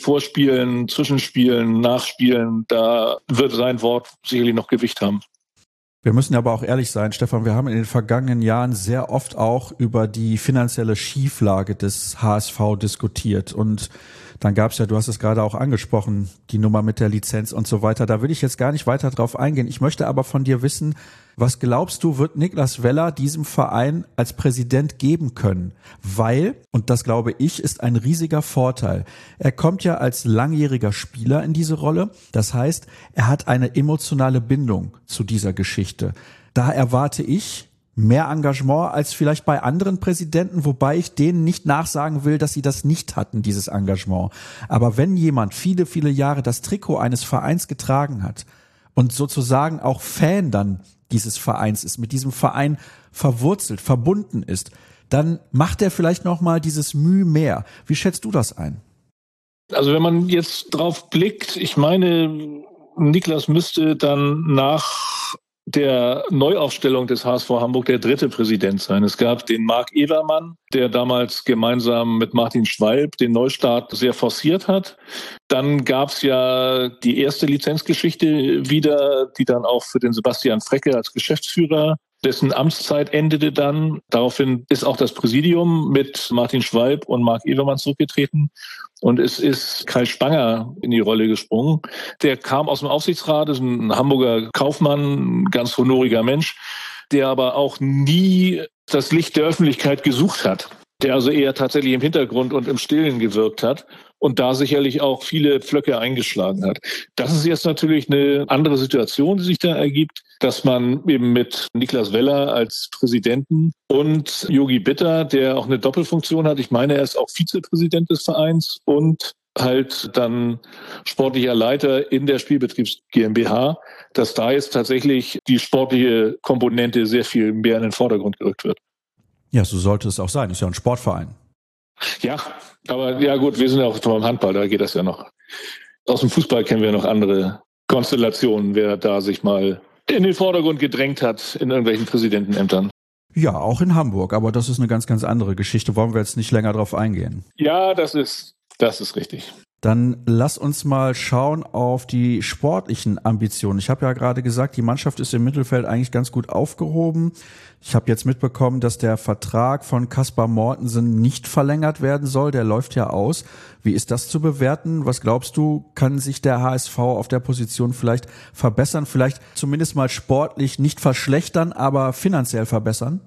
Vorspielen, Zwischenspielen, Nachspielen, da wird sein Wort sicherlich noch Gewicht haben. Wir müssen aber auch ehrlich sein, Stefan, wir haben in den vergangenen Jahren sehr oft auch über die finanzielle Schieflage des HSV diskutiert. Und dann gab es ja, du hast es gerade auch angesprochen, die Nummer mit der Lizenz und so weiter. Da will ich jetzt gar nicht weiter drauf eingehen. Ich möchte aber von dir wissen, was glaubst du, wird Niklas Weller diesem Verein als Präsident geben können? Weil, und das glaube ich, ist ein riesiger Vorteil. Er kommt ja als langjähriger Spieler in diese Rolle. Das heißt, er hat eine emotionale Bindung zu dieser Geschichte. Da erwarte ich mehr Engagement als vielleicht bei anderen Präsidenten, wobei ich denen nicht nachsagen will, dass sie das nicht hatten, dieses Engagement. Aber wenn jemand viele, viele Jahre das Trikot eines Vereins getragen hat und sozusagen auch Fan dann dieses Vereins ist, mit diesem Verein verwurzelt, verbunden ist, dann macht er vielleicht nochmal dieses Mühe mehr. Wie schätzt du das ein? Also wenn man jetzt drauf blickt, ich meine, Niklas müsste dann nach der Neuaufstellung des HSV Hamburg der 3. Präsident sein. Es gab den Marc Evermann, der damals gemeinsam mit Martin Schwalb den Neustart sehr forciert hat. Dann gab es ja die erste Lizenzgeschichte wieder, die dann auch für den Sebastian Frecke als Geschäftsführer, dessen Amtszeit endete dann. Daraufhin ist auch das Präsidium mit Martin Schwalb und Marc Evermann zurückgetreten. Und es ist Kai Spanger in die Rolle gesprungen. Der kam aus dem Aufsichtsrat, ist ein Hamburger Kaufmann, ganz honoriger Mensch, der aber auch nie das Licht der Öffentlichkeit gesucht hat. Der also eher tatsächlich im Hintergrund und im Stillen gewirkt hat und da sicherlich auch viele Pflöcke eingeschlagen hat. Das ist jetzt natürlich eine andere Situation, die sich da ergibt, dass man eben mit Niklas Weller als Präsidenten und Yogi Bitter, der auch eine Doppelfunktion hat, ich meine, er ist auch Vizepräsident des Vereins und halt dann sportlicher Leiter in der Spielbetriebs GmbH, dass da jetzt tatsächlich die sportliche Komponente sehr viel mehr in den Vordergrund gerückt wird. Ja, so sollte es auch sein. Ist ja ein Sportverein. Ja, aber ja gut, wir sind ja auch beim Handball, da geht das ja noch. Aus dem Fußball kennen wir noch andere Konstellationen, wer da sich mal in den Vordergrund gedrängt hat in irgendwelchen Präsidentenämtern. Ja, auch in Hamburg, aber das ist eine ganz, ganz andere Geschichte. Wollen wir jetzt nicht länger drauf eingehen? Ja, das ist richtig. Dann lass uns mal schauen auf die sportlichen Ambitionen. Ich habe ja gerade gesagt, die Mannschaft ist im Mittelfeld eigentlich ganz gut aufgehoben. Ich habe jetzt mitbekommen, dass der Vertrag von Kaspar Mortensen nicht verlängert werden soll. Der läuft ja aus. Wie ist das zu bewerten? Was glaubst du, kann sich der HSV auf der Position vielleicht verbessern? Vielleicht zumindest mal sportlich nicht verschlechtern, aber finanziell verbessern?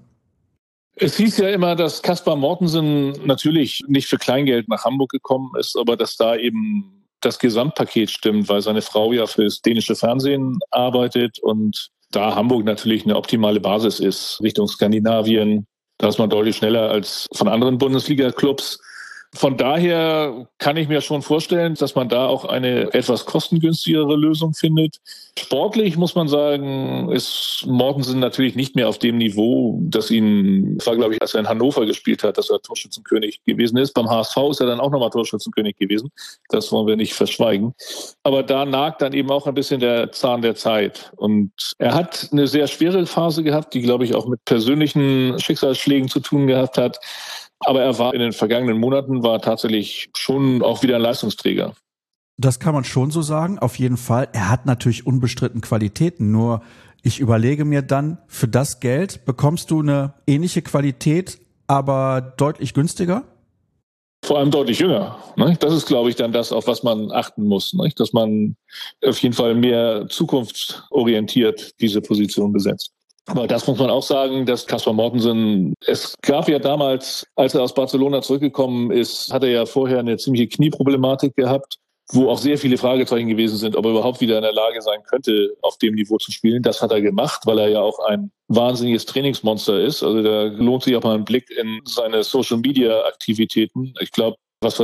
Es hieß ja immer, dass Kaspar Mortensen natürlich nicht für Kleingeld nach Hamburg gekommen ist, aber dass da eben das Gesamtpaket stimmt, weil seine Frau ja für das dänische Fernsehen arbeitet und da Hamburg natürlich eine optimale Basis ist Richtung Skandinavien. Da ist man deutlich schneller als von anderen Bundesliga-Clubs. Von daher kann ich mir schon vorstellen, dass man da auch eine etwas kostengünstigere Lösung findet. Sportlich muss man sagen, ist Mortensen natürlich nicht mehr auf dem Niveau, das war, glaube ich, als er in Hannover gespielt hat, dass er Torschützenkönig gewesen ist. Beim HSV ist er dann auch nochmal Torschützenkönig gewesen. Das wollen wir nicht verschweigen. Aber da nagt dann eben auch ein bisschen der Zahn der Zeit. Und er hat eine sehr schwere Phase gehabt, die, glaube ich, auch mit persönlichen Schicksalsschlägen zu tun gehabt hat. Aber er war in den vergangenen Monaten tatsächlich schon auch wieder ein Leistungsträger. Das kann man schon so sagen, auf jeden Fall. Er hat natürlich unbestritten Qualitäten, nur ich überlege mir dann, für das Geld bekommst du eine ähnliche Qualität, aber deutlich günstiger? Vor allem deutlich jünger. Ne? Das ist, glaube ich, dann das, auf was man achten muss. Ne? Dass man auf jeden Fall mehr zukunftsorientiert diese Position besetzt. Aber das muss man auch sagen, dass Kaspar Mortensen, es gab ja damals, als er aus Barcelona zurückgekommen ist, hat er ja vorher eine ziemliche Knieproblematik gehabt, wo auch sehr viele Fragezeichen gewesen sind, ob er überhaupt wieder in der Lage sein könnte, auf dem Niveau zu spielen. Das hat er gemacht, weil er ja auch ein wahnsinniges Trainingsmonster ist. Also da lohnt sich auch mal ein Blick in seine Social-Media-Aktivitäten. Ich glaube,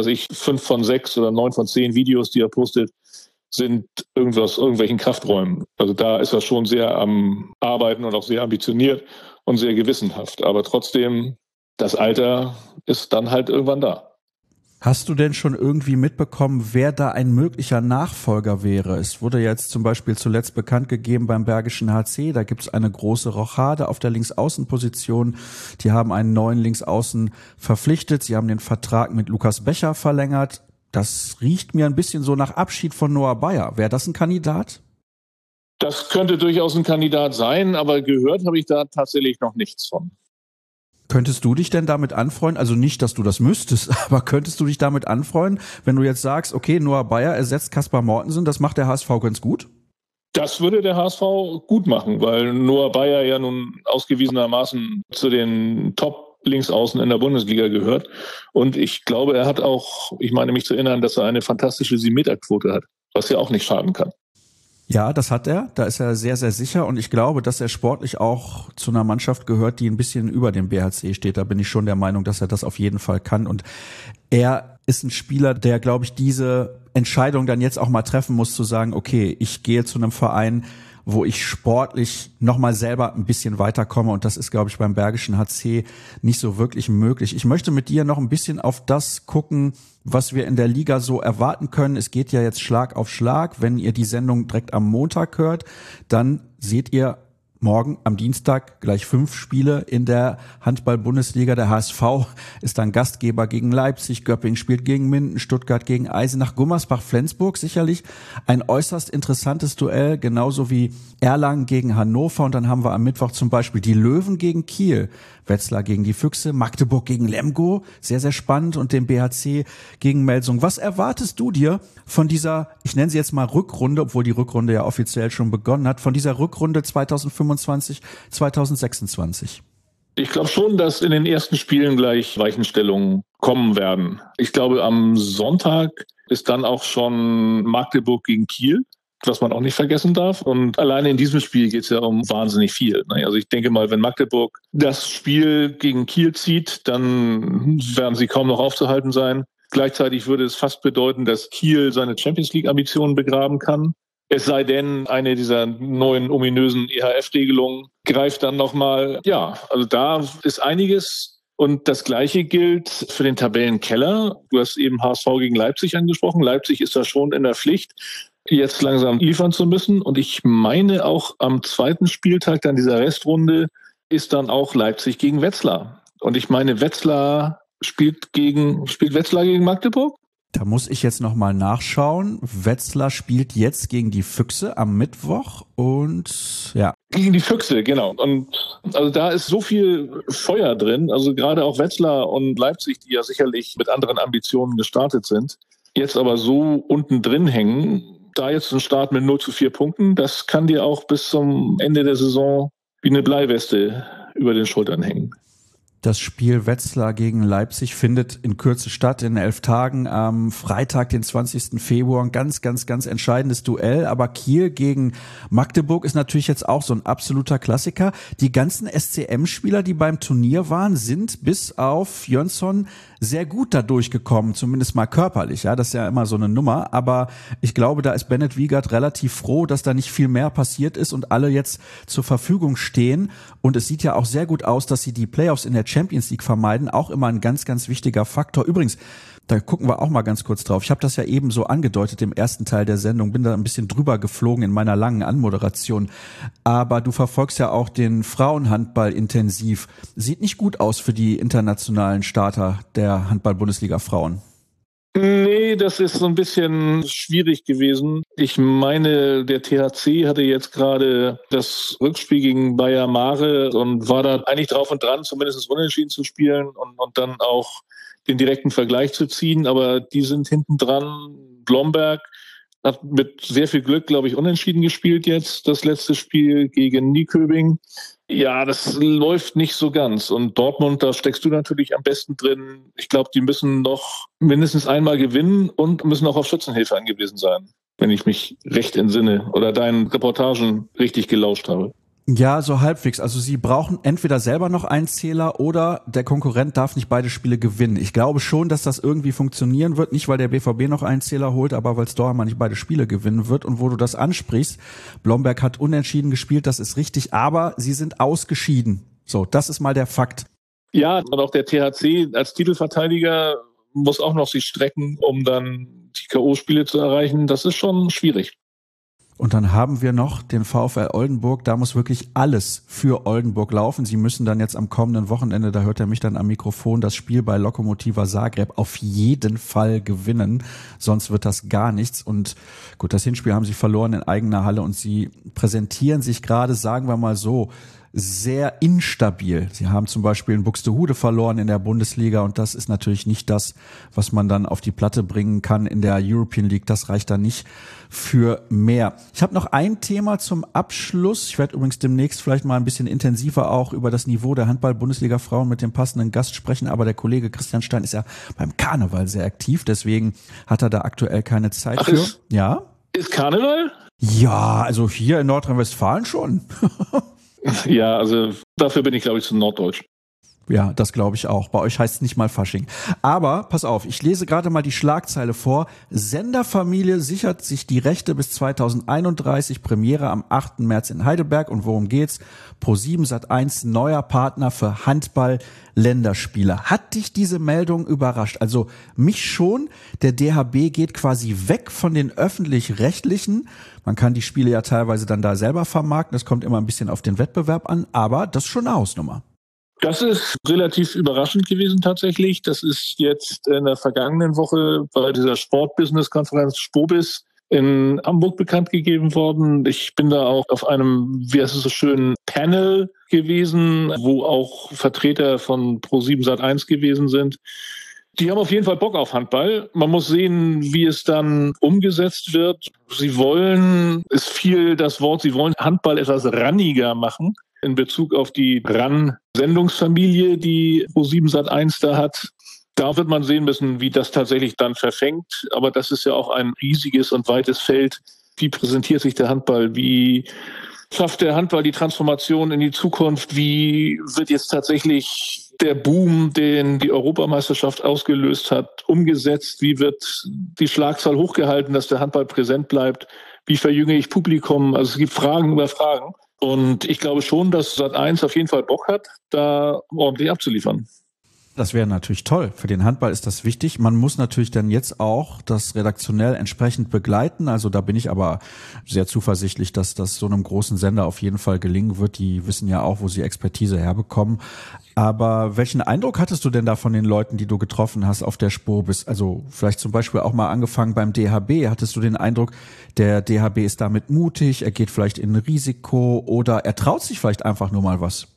5 von 6 oder 9 von 10 Videos, die er postet, sind irgendwelchen Krafträumen. Also da ist er schon sehr am Arbeiten und auch sehr ambitioniert und sehr gewissenhaft. Aber trotzdem, das Alter ist dann halt irgendwann da. Hast du denn schon irgendwie mitbekommen, wer da ein möglicher Nachfolger wäre? Es wurde jetzt zum Beispiel zuletzt bekannt gegeben beim Bergischen HC, da gibt es eine große Rochade auf der Linksaußenposition. Die haben einen neuen Linksaußen verpflichtet, sie haben den Vertrag mit Lukas Becher verlängert. Das riecht mir ein bisschen so nach Abschied von Noah Bayer. Wäre das ein Kandidat? Das könnte durchaus ein Kandidat sein, aber gehört habe ich da tatsächlich noch nichts von. Könntest du dich denn damit anfreunden? Also nicht, dass du das müsstest, aber könntest du dich damit anfreunden, wenn du jetzt sagst, okay, Noah Bayer ersetzt Kaspar Mortensen, das macht der HSV ganz gut? Das würde der HSV gut machen, weil Noah Bayer ja nun ausgewiesenermaßen zu den Top-Linksaußen in der Bundesliga gehört. Und ich glaube, er hat auch, ich meine mich zu erinnern, dass er eine fantastische 7-Meter-Quote hat, was ja auch nicht schaden kann. Ja, das hat er. Da ist er sehr, sehr sicher. Und ich glaube, dass er sportlich auch zu einer Mannschaft gehört, die ein bisschen über dem BHC steht. Da bin ich schon der Meinung, dass er das auf jeden Fall kann. Und er ist ein Spieler, der, glaube ich, diese Entscheidung dann jetzt auch mal treffen muss, zu sagen, okay, ich gehe zu einem Verein, wo ich sportlich nochmal selber ein bisschen weiterkomme. Und das ist, glaube ich, beim Bergischen HC nicht so wirklich möglich. Ich möchte mit dir noch ein bisschen auf das gucken, was wir in der Liga so erwarten können. Es geht ja jetzt Schlag auf Schlag. Wenn ihr die Sendung direkt am Montag hört, dann seht ihr morgen am Dienstag gleich 5 Spiele in der Handball-Bundesliga. Der HSV ist dann Gastgeber gegen Leipzig, Göppingen spielt gegen Minden, Stuttgart gegen Eisenach, Gummersbach, Flensburg. Sicherlich ein äußerst interessantes Duell, genauso wie Erlangen gegen Hannover. Und dann haben wir am Mittwoch zum Beispiel die Löwen gegen Kiel, Wetzlar gegen die Füchse, Magdeburg gegen Lemgo, sehr, sehr spannend, und den BHC gegen Melsung. Was erwartest du dir von dieser, ich nenne sie jetzt mal Rückrunde, obwohl die Rückrunde ja offiziell schon begonnen hat, von dieser Rückrunde 2025, 2026? Ich glaube schon, dass in den ersten Spielen gleich Weichenstellungen kommen werden. Ich glaube, am Sonntag ist dann auch schon Magdeburg gegen Kiel, was man auch nicht vergessen darf. Und alleine in diesem Spiel geht es ja um wahnsinnig viel. Also ich denke mal, wenn Magdeburg das Spiel gegen Kiel zieht, dann werden sie kaum noch aufzuhalten sein. Gleichzeitig würde es fast bedeuten, dass Kiel seine Champions-League-Ambitionen begraben kann. Es sei denn, eine dieser neuen ominösen EHF-Regelungen greift dann nochmal. Ja, also da ist einiges. Und das Gleiche gilt für den Tabellenkeller. Du hast eben HSV gegen Leipzig angesprochen. Leipzig ist da schon in der Pflicht, jetzt langsam liefern zu müssen. Und ich meine, auch am zweiten Spieltag dann dieser Restrunde ist dann auch Leipzig gegen Wetzlar. Und ich meine, Wetzlar spielt Wetzlar gegen Magdeburg? Da muss ich jetzt nochmal nachschauen. Wetzlar spielt jetzt gegen die Füchse am Mittwoch und ja. Gegen die Füchse, genau. Und also da ist so viel Feuer drin. Also gerade auch Wetzlar und Leipzig, die ja sicherlich mit anderen Ambitionen gestartet sind, jetzt aber so unten drin hängen. Da jetzt ein Start mit 0-4 Punkten, das kann dir auch bis zum Ende der Saison wie eine Bleiweste über den Schultern hängen. Das Spiel Wetzlar gegen Leipzig findet in Kürze statt, in 11 Tagen, am Freitag, den 20. Februar. Ein ganz, ganz, ganz entscheidendes Duell. Aber Kiel gegen Magdeburg ist natürlich jetzt auch so ein absoluter Klassiker. Die ganzen SCM-Spieler, die beim Turnier waren, sind bis auf Jönsson sehr gut da durchgekommen, zumindest mal körperlich. Ja, das ist ja immer so eine Nummer. Aber ich glaube, da ist Bennett Wiegert relativ froh, dass da nicht viel mehr passiert ist und alle jetzt zur Verfügung stehen. Und es sieht ja auch sehr gut aus, dass sie die Playoffs in der Champions League vermeiden. Auch immer ein ganz, ganz wichtiger Faktor. Übrigens, da gucken wir auch mal ganz kurz drauf. Ich habe das ja eben so angedeutet im ersten Teil der Sendung, bin da ein bisschen drüber geflogen in meiner langen Anmoderation. Aber du verfolgst ja auch den Frauenhandball intensiv. Sieht nicht gut aus für die internationalen Starter der Handball-Bundesliga Frauen. Nee, das ist so ein bisschen schwierig gewesen. Ich meine, der THC hatte jetzt gerade das Rückspiel gegen Bayer Mare und war da eigentlich drauf und dran, zumindest unentschieden zu spielen und dann auch den direkten Vergleich zu ziehen. Aber die sind hinten dran. Blomberg hat mit sehr viel Glück, glaube ich, unentschieden gespielt jetzt, das letzte Spiel gegen Nyköping. Ja, das läuft nicht so ganz. Und Dortmund, da steckst du natürlich am besten drin. Ich glaube, die müssen noch mindestens einmal gewinnen und müssen auch auf Schützenhilfe angewiesen sein, wenn ich mich recht entsinne oder deinen Reportagen richtig gelauscht habe. Ja, so halbwegs. Also sie brauchen entweder selber noch einen Zähler oder der Konkurrent darf nicht beide Spiele gewinnen. Ich glaube schon, dass das irgendwie funktionieren wird. Nicht, weil der BVB noch einen Zähler holt, aber weil Stormer nicht beide Spiele gewinnen wird. Und wo du das ansprichst, Blomberg hat unentschieden gespielt, das ist richtig, aber sie sind ausgeschieden. So, das ist mal der Fakt. Ja, und auch der THC als Titelverteidiger muss auch noch sich strecken, um dann die K.O.-Spiele zu erreichen. Das ist schon schwierig. Und dann haben wir noch den VfL Oldenburg. Da muss wirklich alles für Oldenburg laufen. Sie müssen dann jetzt am kommenden Wochenende, da hört er mich dann am Mikrofon, das Spiel bei Lokomotiva Zagreb auf jeden Fall gewinnen. Sonst wird das gar nichts. Und gut, das Hinspiel haben sie verloren in eigener Halle und sie präsentieren sich gerade, sagen wir mal so, sehr instabil. Sie haben zum Beispiel in Buxtehude verloren in der Bundesliga und das ist natürlich nicht das, was man dann auf die Platte bringen kann in der European League. Das reicht dann nicht für mehr. Ich habe noch ein Thema zum Abschluss. Ich werde übrigens demnächst vielleicht mal ein bisschen intensiver auch über das Niveau der Handball-Bundesliga-Frauen mit dem passenden Gast sprechen, aber der Kollege Christian Stein ist ja beim Karneval sehr aktiv, deswegen hat er da aktuell keine Zeit für. Ja? Ist Karneval? Ja, also hier in Nordrhein-Westfalen schon. Ja, also dafür bin ich, glaube ich, zu norddeutsch. Ja, das glaube ich auch. Bei euch heißt es nicht mal Fasching. Aber, pass auf, ich lese gerade mal die Schlagzeile vor. Senderfamilie sichert sich die Rechte bis 2031, Premiere am 8. März in Heidelberg. Und worum geht's? Pro7 Sat.1, neuer Partner für Handball-Länderspiele. Hat dich diese Meldung überrascht? Also mich schon. Der DHB geht quasi weg von den öffentlich-rechtlichen. Man kann die Spiele ja teilweise dann da selber vermarkten. Das kommt immer ein bisschen auf den Wettbewerb an. Aber das ist schon eine Hausnummer. Das ist relativ überraschend gewesen tatsächlich. Das ist jetzt in der vergangenen Woche bei dieser Sportbusiness-Konferenz Spobis in Hamburg bekannt gegeben worden. Ich bin da auch auf einem, wie heißt es so schön, Panel gewesen, wo auch Vertreter von Pro7 Sat.1 gewesen sind. Die haben auf jeden Fall Bock auf Handball. Man muss sehen, wie es dann umgesetzt wird. Sie wollen Handball etwas ranniger machen. In Bezug auf die RAN-Sendungsfamilie, die Pro7 Sat.1 da hat. Da wird man sehen müssen, wie das tatsächlich dann verfängt. Aber das ist ja auch ein riesiges und weites Feld. Wie präsentiert sich der Handball? Wie schafft der Handball die Transformation in die Zukunft? Wie wird jetzt tatsächlich der Boom, den die Europameisterschaft ausgelöst hat, umgesetzt? Wie wird die Schlagzahl hochgehalten, dass der Handball präsent bleibt? Wie verjünge ich Publikum? Also es gibt Fragen über Fragen. Und ich glaube schon, dass Sat.1 auf jeden Fall Bock hat, da ordentlich abzuliefern. Das wäre natürlich toll. Für den Handball ist das wichtig. Man muss natürlich dann jetzt auch das redaktionell entsprechend begleiten. Also da bin ich aber sehr zuversichtlich, dass das so einem großen Sender auf jeden Fall gelingen wird. Die wissen ja auch, wo sie Expertise herbekommen. Aber welchen Eindruck hattest du denn da von den Leuten, die du getroffen hast auf der Spobis? Also vielleicht zum Beispiel auch mal angefangen beim DHB. Hattest du den Eindruck, der DHB ist damit mutig, er geht vielleicht in Risiko oder er traut sich vielleicht einfach nur mal was?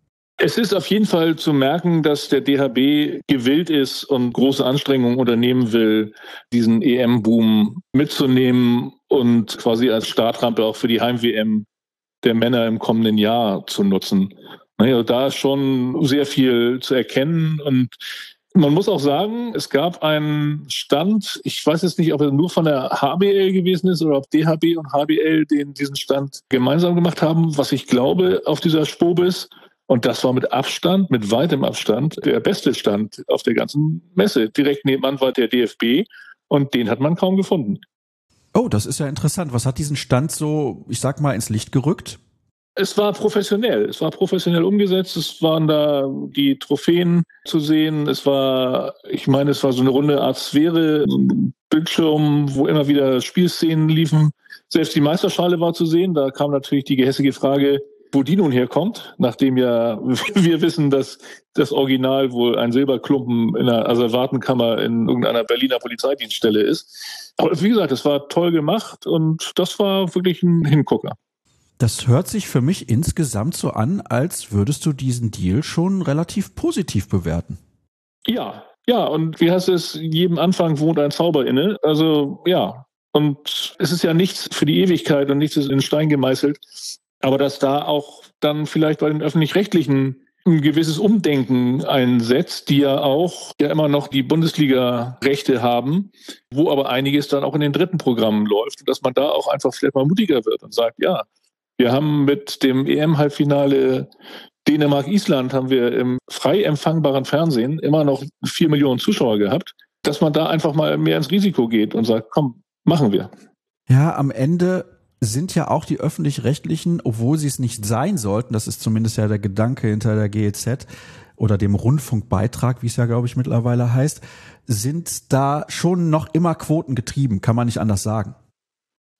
Es ist auf jeden Fall zu merken, dass der DHB gewillt ist und große Anstrengungen unternehmen will, diesen EM-Boom mitzunehmen und quasi als Startrampe auch für die Heim-WM der Männer im kommenden Jahr zu nutzen. Naja, da ist schon sehr viel zu erkennen und man muss auch sagen, es gab einen Stand, ich weiß jetzt nicht, ob er nur von der HBL gewesen ist oder ob DHB und HBL diesen Stand gemeinsam gemacht haben, was ich glaube auf dieser Spobis. Und das war mit weitem Abstand, der beste Stand auf der ganzen Messe. Direkt nebenan war der DFB und den hat man kaum gefunden. Oh, das ist ja interessant. Was hat diesen Stand so, ich sag mal, ins Licht gerückt? Es war professionell. Es war professionell umgesetzt. Es waren da die Trophäen zu sehen. Es war so eine runde Art Sphäre, ein Bildschirm, wo immer wieder Spielszenen liefen. Selbst die Meisterschale war zu sehen. Da kam natürlich die gehässige Frage, wo die nun herkommt, nachdem ja wir wissen, dass das Original wohl ein Silberklumpen in einer Asservatenkammer in irgendeiner Berliner Polizeidienststelle ist. Aber wie gesagt, es war toll gemacht und das war wirklich ein Hingucker. Das hört sich für mich insgesamt so an, als würdest du diesen Deal schon relativ positiv bewerten. Ja, und wie heißt es, jedem Anfang wohnt ein Zauber inne. Also ja, und es ist ja nichts für die Ewigkeit und nichts ist in Stein gemeißelt. Aber dass da auch dann vielleicht bei den Öffentlich-Rechtlichen ein gewisses Umdenken einsetzt, die ja immer noch die Bundesliga-Rechte haben, wo aber einiges dann auch in den dritten Programmen läuft. Und dass man da auch einfach vielleicht mal mutiger wird und sagt, ja, wir haben mit dem EM-Halbfinale Dänemark-Island haben wir im frei empfangbaren Fernsehen immer noch 4 Millionen Zuschauer gehabt, dass man da einfach mal mehr ins Risiko geht und sagt, komm, machen wir. Ja, am Ende sind ja auch die Öffentlich-Rechtlichen, obwohl sie es nicht sein sollten, das ist zumindest ja der Gedanke hinter der GEZ oder dem Rundfunkbeitrag, wie es ja, glaube ich, mittlerweile heißt, sind da schon noch immer quotengetrieben, kann man nicht anders sagen.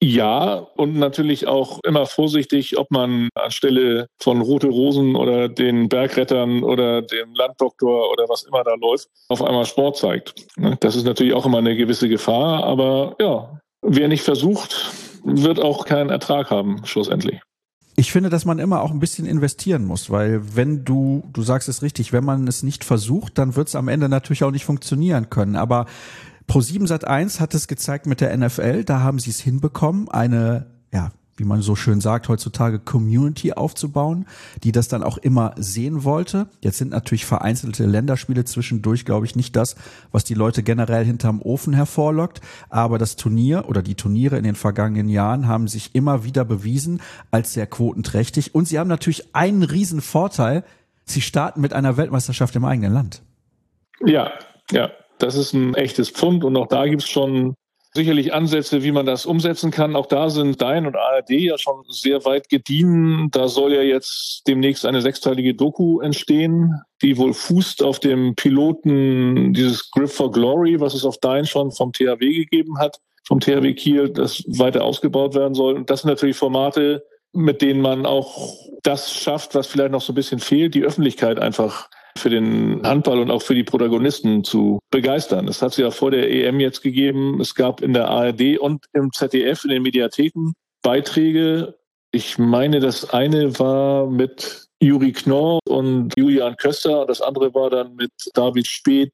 Ja, und natürlich auch immer vorsichtig, ob man anstelle von Rote Rosen oder den Bergrettern oder dem Landdoktor oder was immer da läuft, auf einmal Sport zeigt. Das ist natürlich auch immer eine gewisse Gefahr, aber ja, wer nicht versucht, wird auch keinen Ertrag haben, schlussendlich. Ich finde, dass man immer auch ein bisschen investieren muss, weil wenn du sagst es richtig, wenn man es nicht versucht, dann wird es am Ende natürlich auch nicht funktionieren können. Aber Pro7 Sat.1 hat es gezeigt mit der NFL, da haben sie es hinbekommen, eine, ja, wie man so schön sagt, heutzutage Community aufzubauen, die das dann auch immer sehen wollte. Jetzt sind natürlich vereinzelte Länderspiele zwischendurch, glaube ich, nicht das, was die Leute generell hinterm Ofen hervorlockt. Aber das Turnier oder die Turniere in den vergangenen Jahren haben sich immer wieder bewiesen als sehr quotenträchtig. Und sie haben natürlich einen riesen Vorteil. Sie starten mit einer Weltmeisterschaft im eigenen Land. Ja. Das ist ein echtes Pfund und auch da gibt es schon sicherlich Ansätze, wie man das umsetzen kann. Auch da sind Dein und ARD ja schon sehr weit gediehen. Da soll ja jetzt demnächst eine 6-teilige Doku entstehen, die wohl fußt auf dem Piloten dieses Grip for Glory, was es auf Dein schon vom THW gegeben hat, vom THW Kiel, das weiter ausgebaut werden soll. Und das sind natürlich Formate, mit denen man auch das schafft, was vielleicht noch so ein bisschen fehlt, die Öffentlichkeit einfach für den Handball und auch für die Protagonisten zu begeistern. Das hat es ja vor der EM jetzt gegeben. Es gab in der ARD und im ZDF in den Mediatheken Beiträge. Ich meine, das eine war mit Juri Knorr und Julian Köster. Das andere war dann mit David Speth,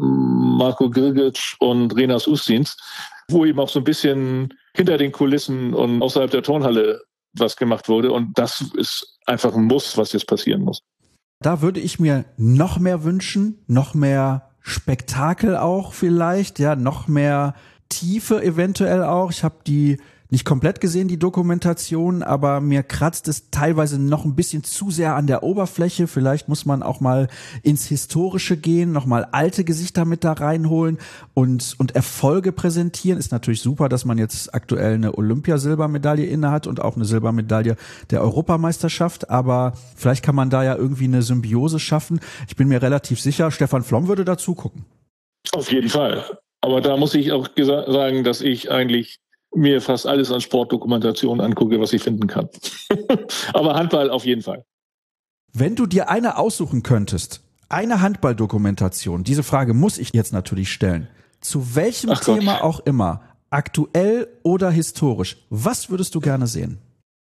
Marco Grgic und Renas Ustins, wo eben auch so ein bisschen hinter den Kulissen und außerhalb der Turnhalle was gemacht wurde. Und das ist einfach ein Muss, was jetzt passieren muss. Da würde ich mir noch mehr wünschen, noch mehr Spektakel auch vielleicht, ja, noch mehr Tiefe eventuell auch. Ich habe die nicht komplett gesehen, die Dokumentation, aber mir kratzt es teilweise noch ein bisschen zu sehr an der Oberfläche. Vielleicht muss man auch mal ins Historische gehen, noch mal alte Gesichter mit da reinholen und Erfolge präsentieren. Ist natürlich super, dass man jetzt aktuell eine Olympiasilbermedaille inne hat und auch eine Silbermedaille der Europameisterschaft, aber vielleicht kann man da ja irgendwie eine Symbiose schaffen. Ich bin mir relativ sicher, Stefan Flom würde dazu gucken. Auf jeden Fall. Aber da muss ich auch sagen, dass ich eigentlich mir fast alles an Sportdokumentationen angucke, was ich finden kann. Aber Handball auf jeden Fall. Wenn du dir eine aussuchen könntest, eine Handballdokumentation, diese Frage muss ich jetzt natürlich stellen, zu welchem Thema auch immer, aktuell oder historisch, was würdest du gerne sehen?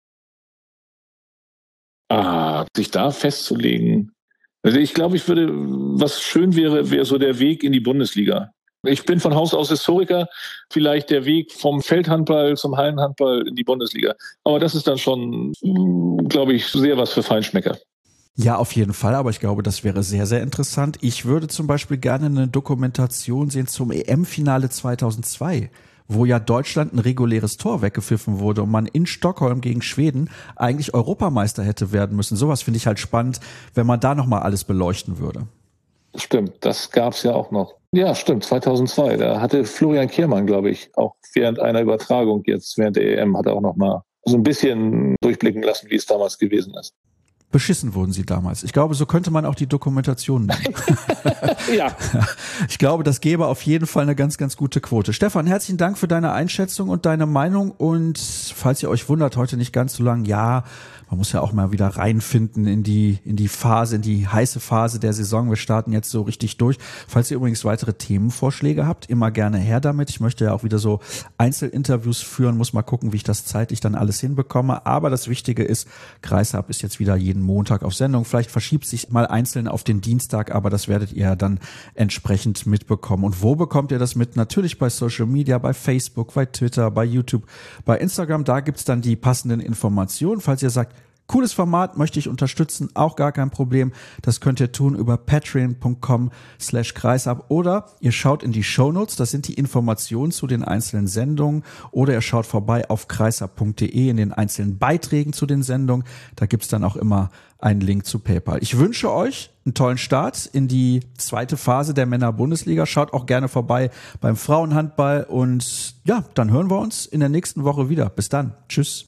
Sich da festzulegen. Also ich glaube, was schön wäre so der Weg in die Bundesliga. Ich bin von Haus aus Historiker, vielleicht der Weg vom Feldhandball zum Hallenhandball in die Bundesliga. Aber das ist dann schon, glaube ich, sehr was für Feinschmecker. Ja, auf jeden Fall, aber ich glaube, das wäre sehr, sehr interessant. Ich würde zum Beispiel gerne eine Dokumentation sehen zum EM-Finale 2002, wo ja Deutschland ein reguläres Tor weggepfiffen wurde und man in Stockholm gegen Schweden eigentlich Europameister hätte werden müssen. Sowas finde ich halt spannend, wenn man da nochmal alles beleuchten würde. Stimmt, das gab's ja auch noch. Ja, stimmt, 2002. Da hatte Florian Kehrmann, glaube ich, auch während einer Übertragung jetzt, während der EM, hat er auch noch mal so ein bisschen durchblicken lassen, wie es damals gewesen ist. Beschissen wurden sie damals. Ich glaube, so könnte man auch die Dokumentation nennen. Ja. Ich glaube, das gäbe auf jeden Fall eine ganz, ganz gute Quote. Stefan, herzlichen Dank für deine Einschätzung und deine Meinung. Und falls ihr euch wundert, heute nicht ganz so lang, ja, man muss ja auch mal wieder reinfinden in die Phase, in die heiße Phase der Saison. Wir starten jetzt so richtig durch. Falls ihr übrigens weitere Themenvorschläge habt, immer gerne her damit. Ich möchte ja auch wieder so Einzelinterviews führen, muss mal gucken, wie ich das zeitlich dann alles hinbekomme. Aber das Wichtige ist, Kreisab ist jetzt wieder jeden Montag auf Sendung. Vielleicht verschiebt sich mal einzeln auf den Dienstag, aber das werdet ihr dann entsprechend mitbekommen. Und wo bekommt ihr das mit? Natürlich bei Social Media, bei Facebook, bei Twitter, bei YouTube, bei Instagram. Da gibt's dann die passenden Informationen. Falls ihr sagt, cooles Format, möchte ich unterstützen, auch gar kein Problem. Das könnt ihr tun über patreon.com/kreisab oder ihr schaut in die Shownotes, das sind die Informationen zu den einzelnen Sendungen, oder ihr schaut vorbei auf kreisab.de in den einzelnen Beiträgen zu den Sendungen. Da gibt's dann auch immer einen Link zu PayPal. Ich wünsche euch einen tollen Start in die zweite Phase der Männer-Bundesliga. Schaut auch gerne vorbei beim Frauenhandball und ja, dann hören wir uns in der nächsten Woche wieder. Bis dann. Tschüss.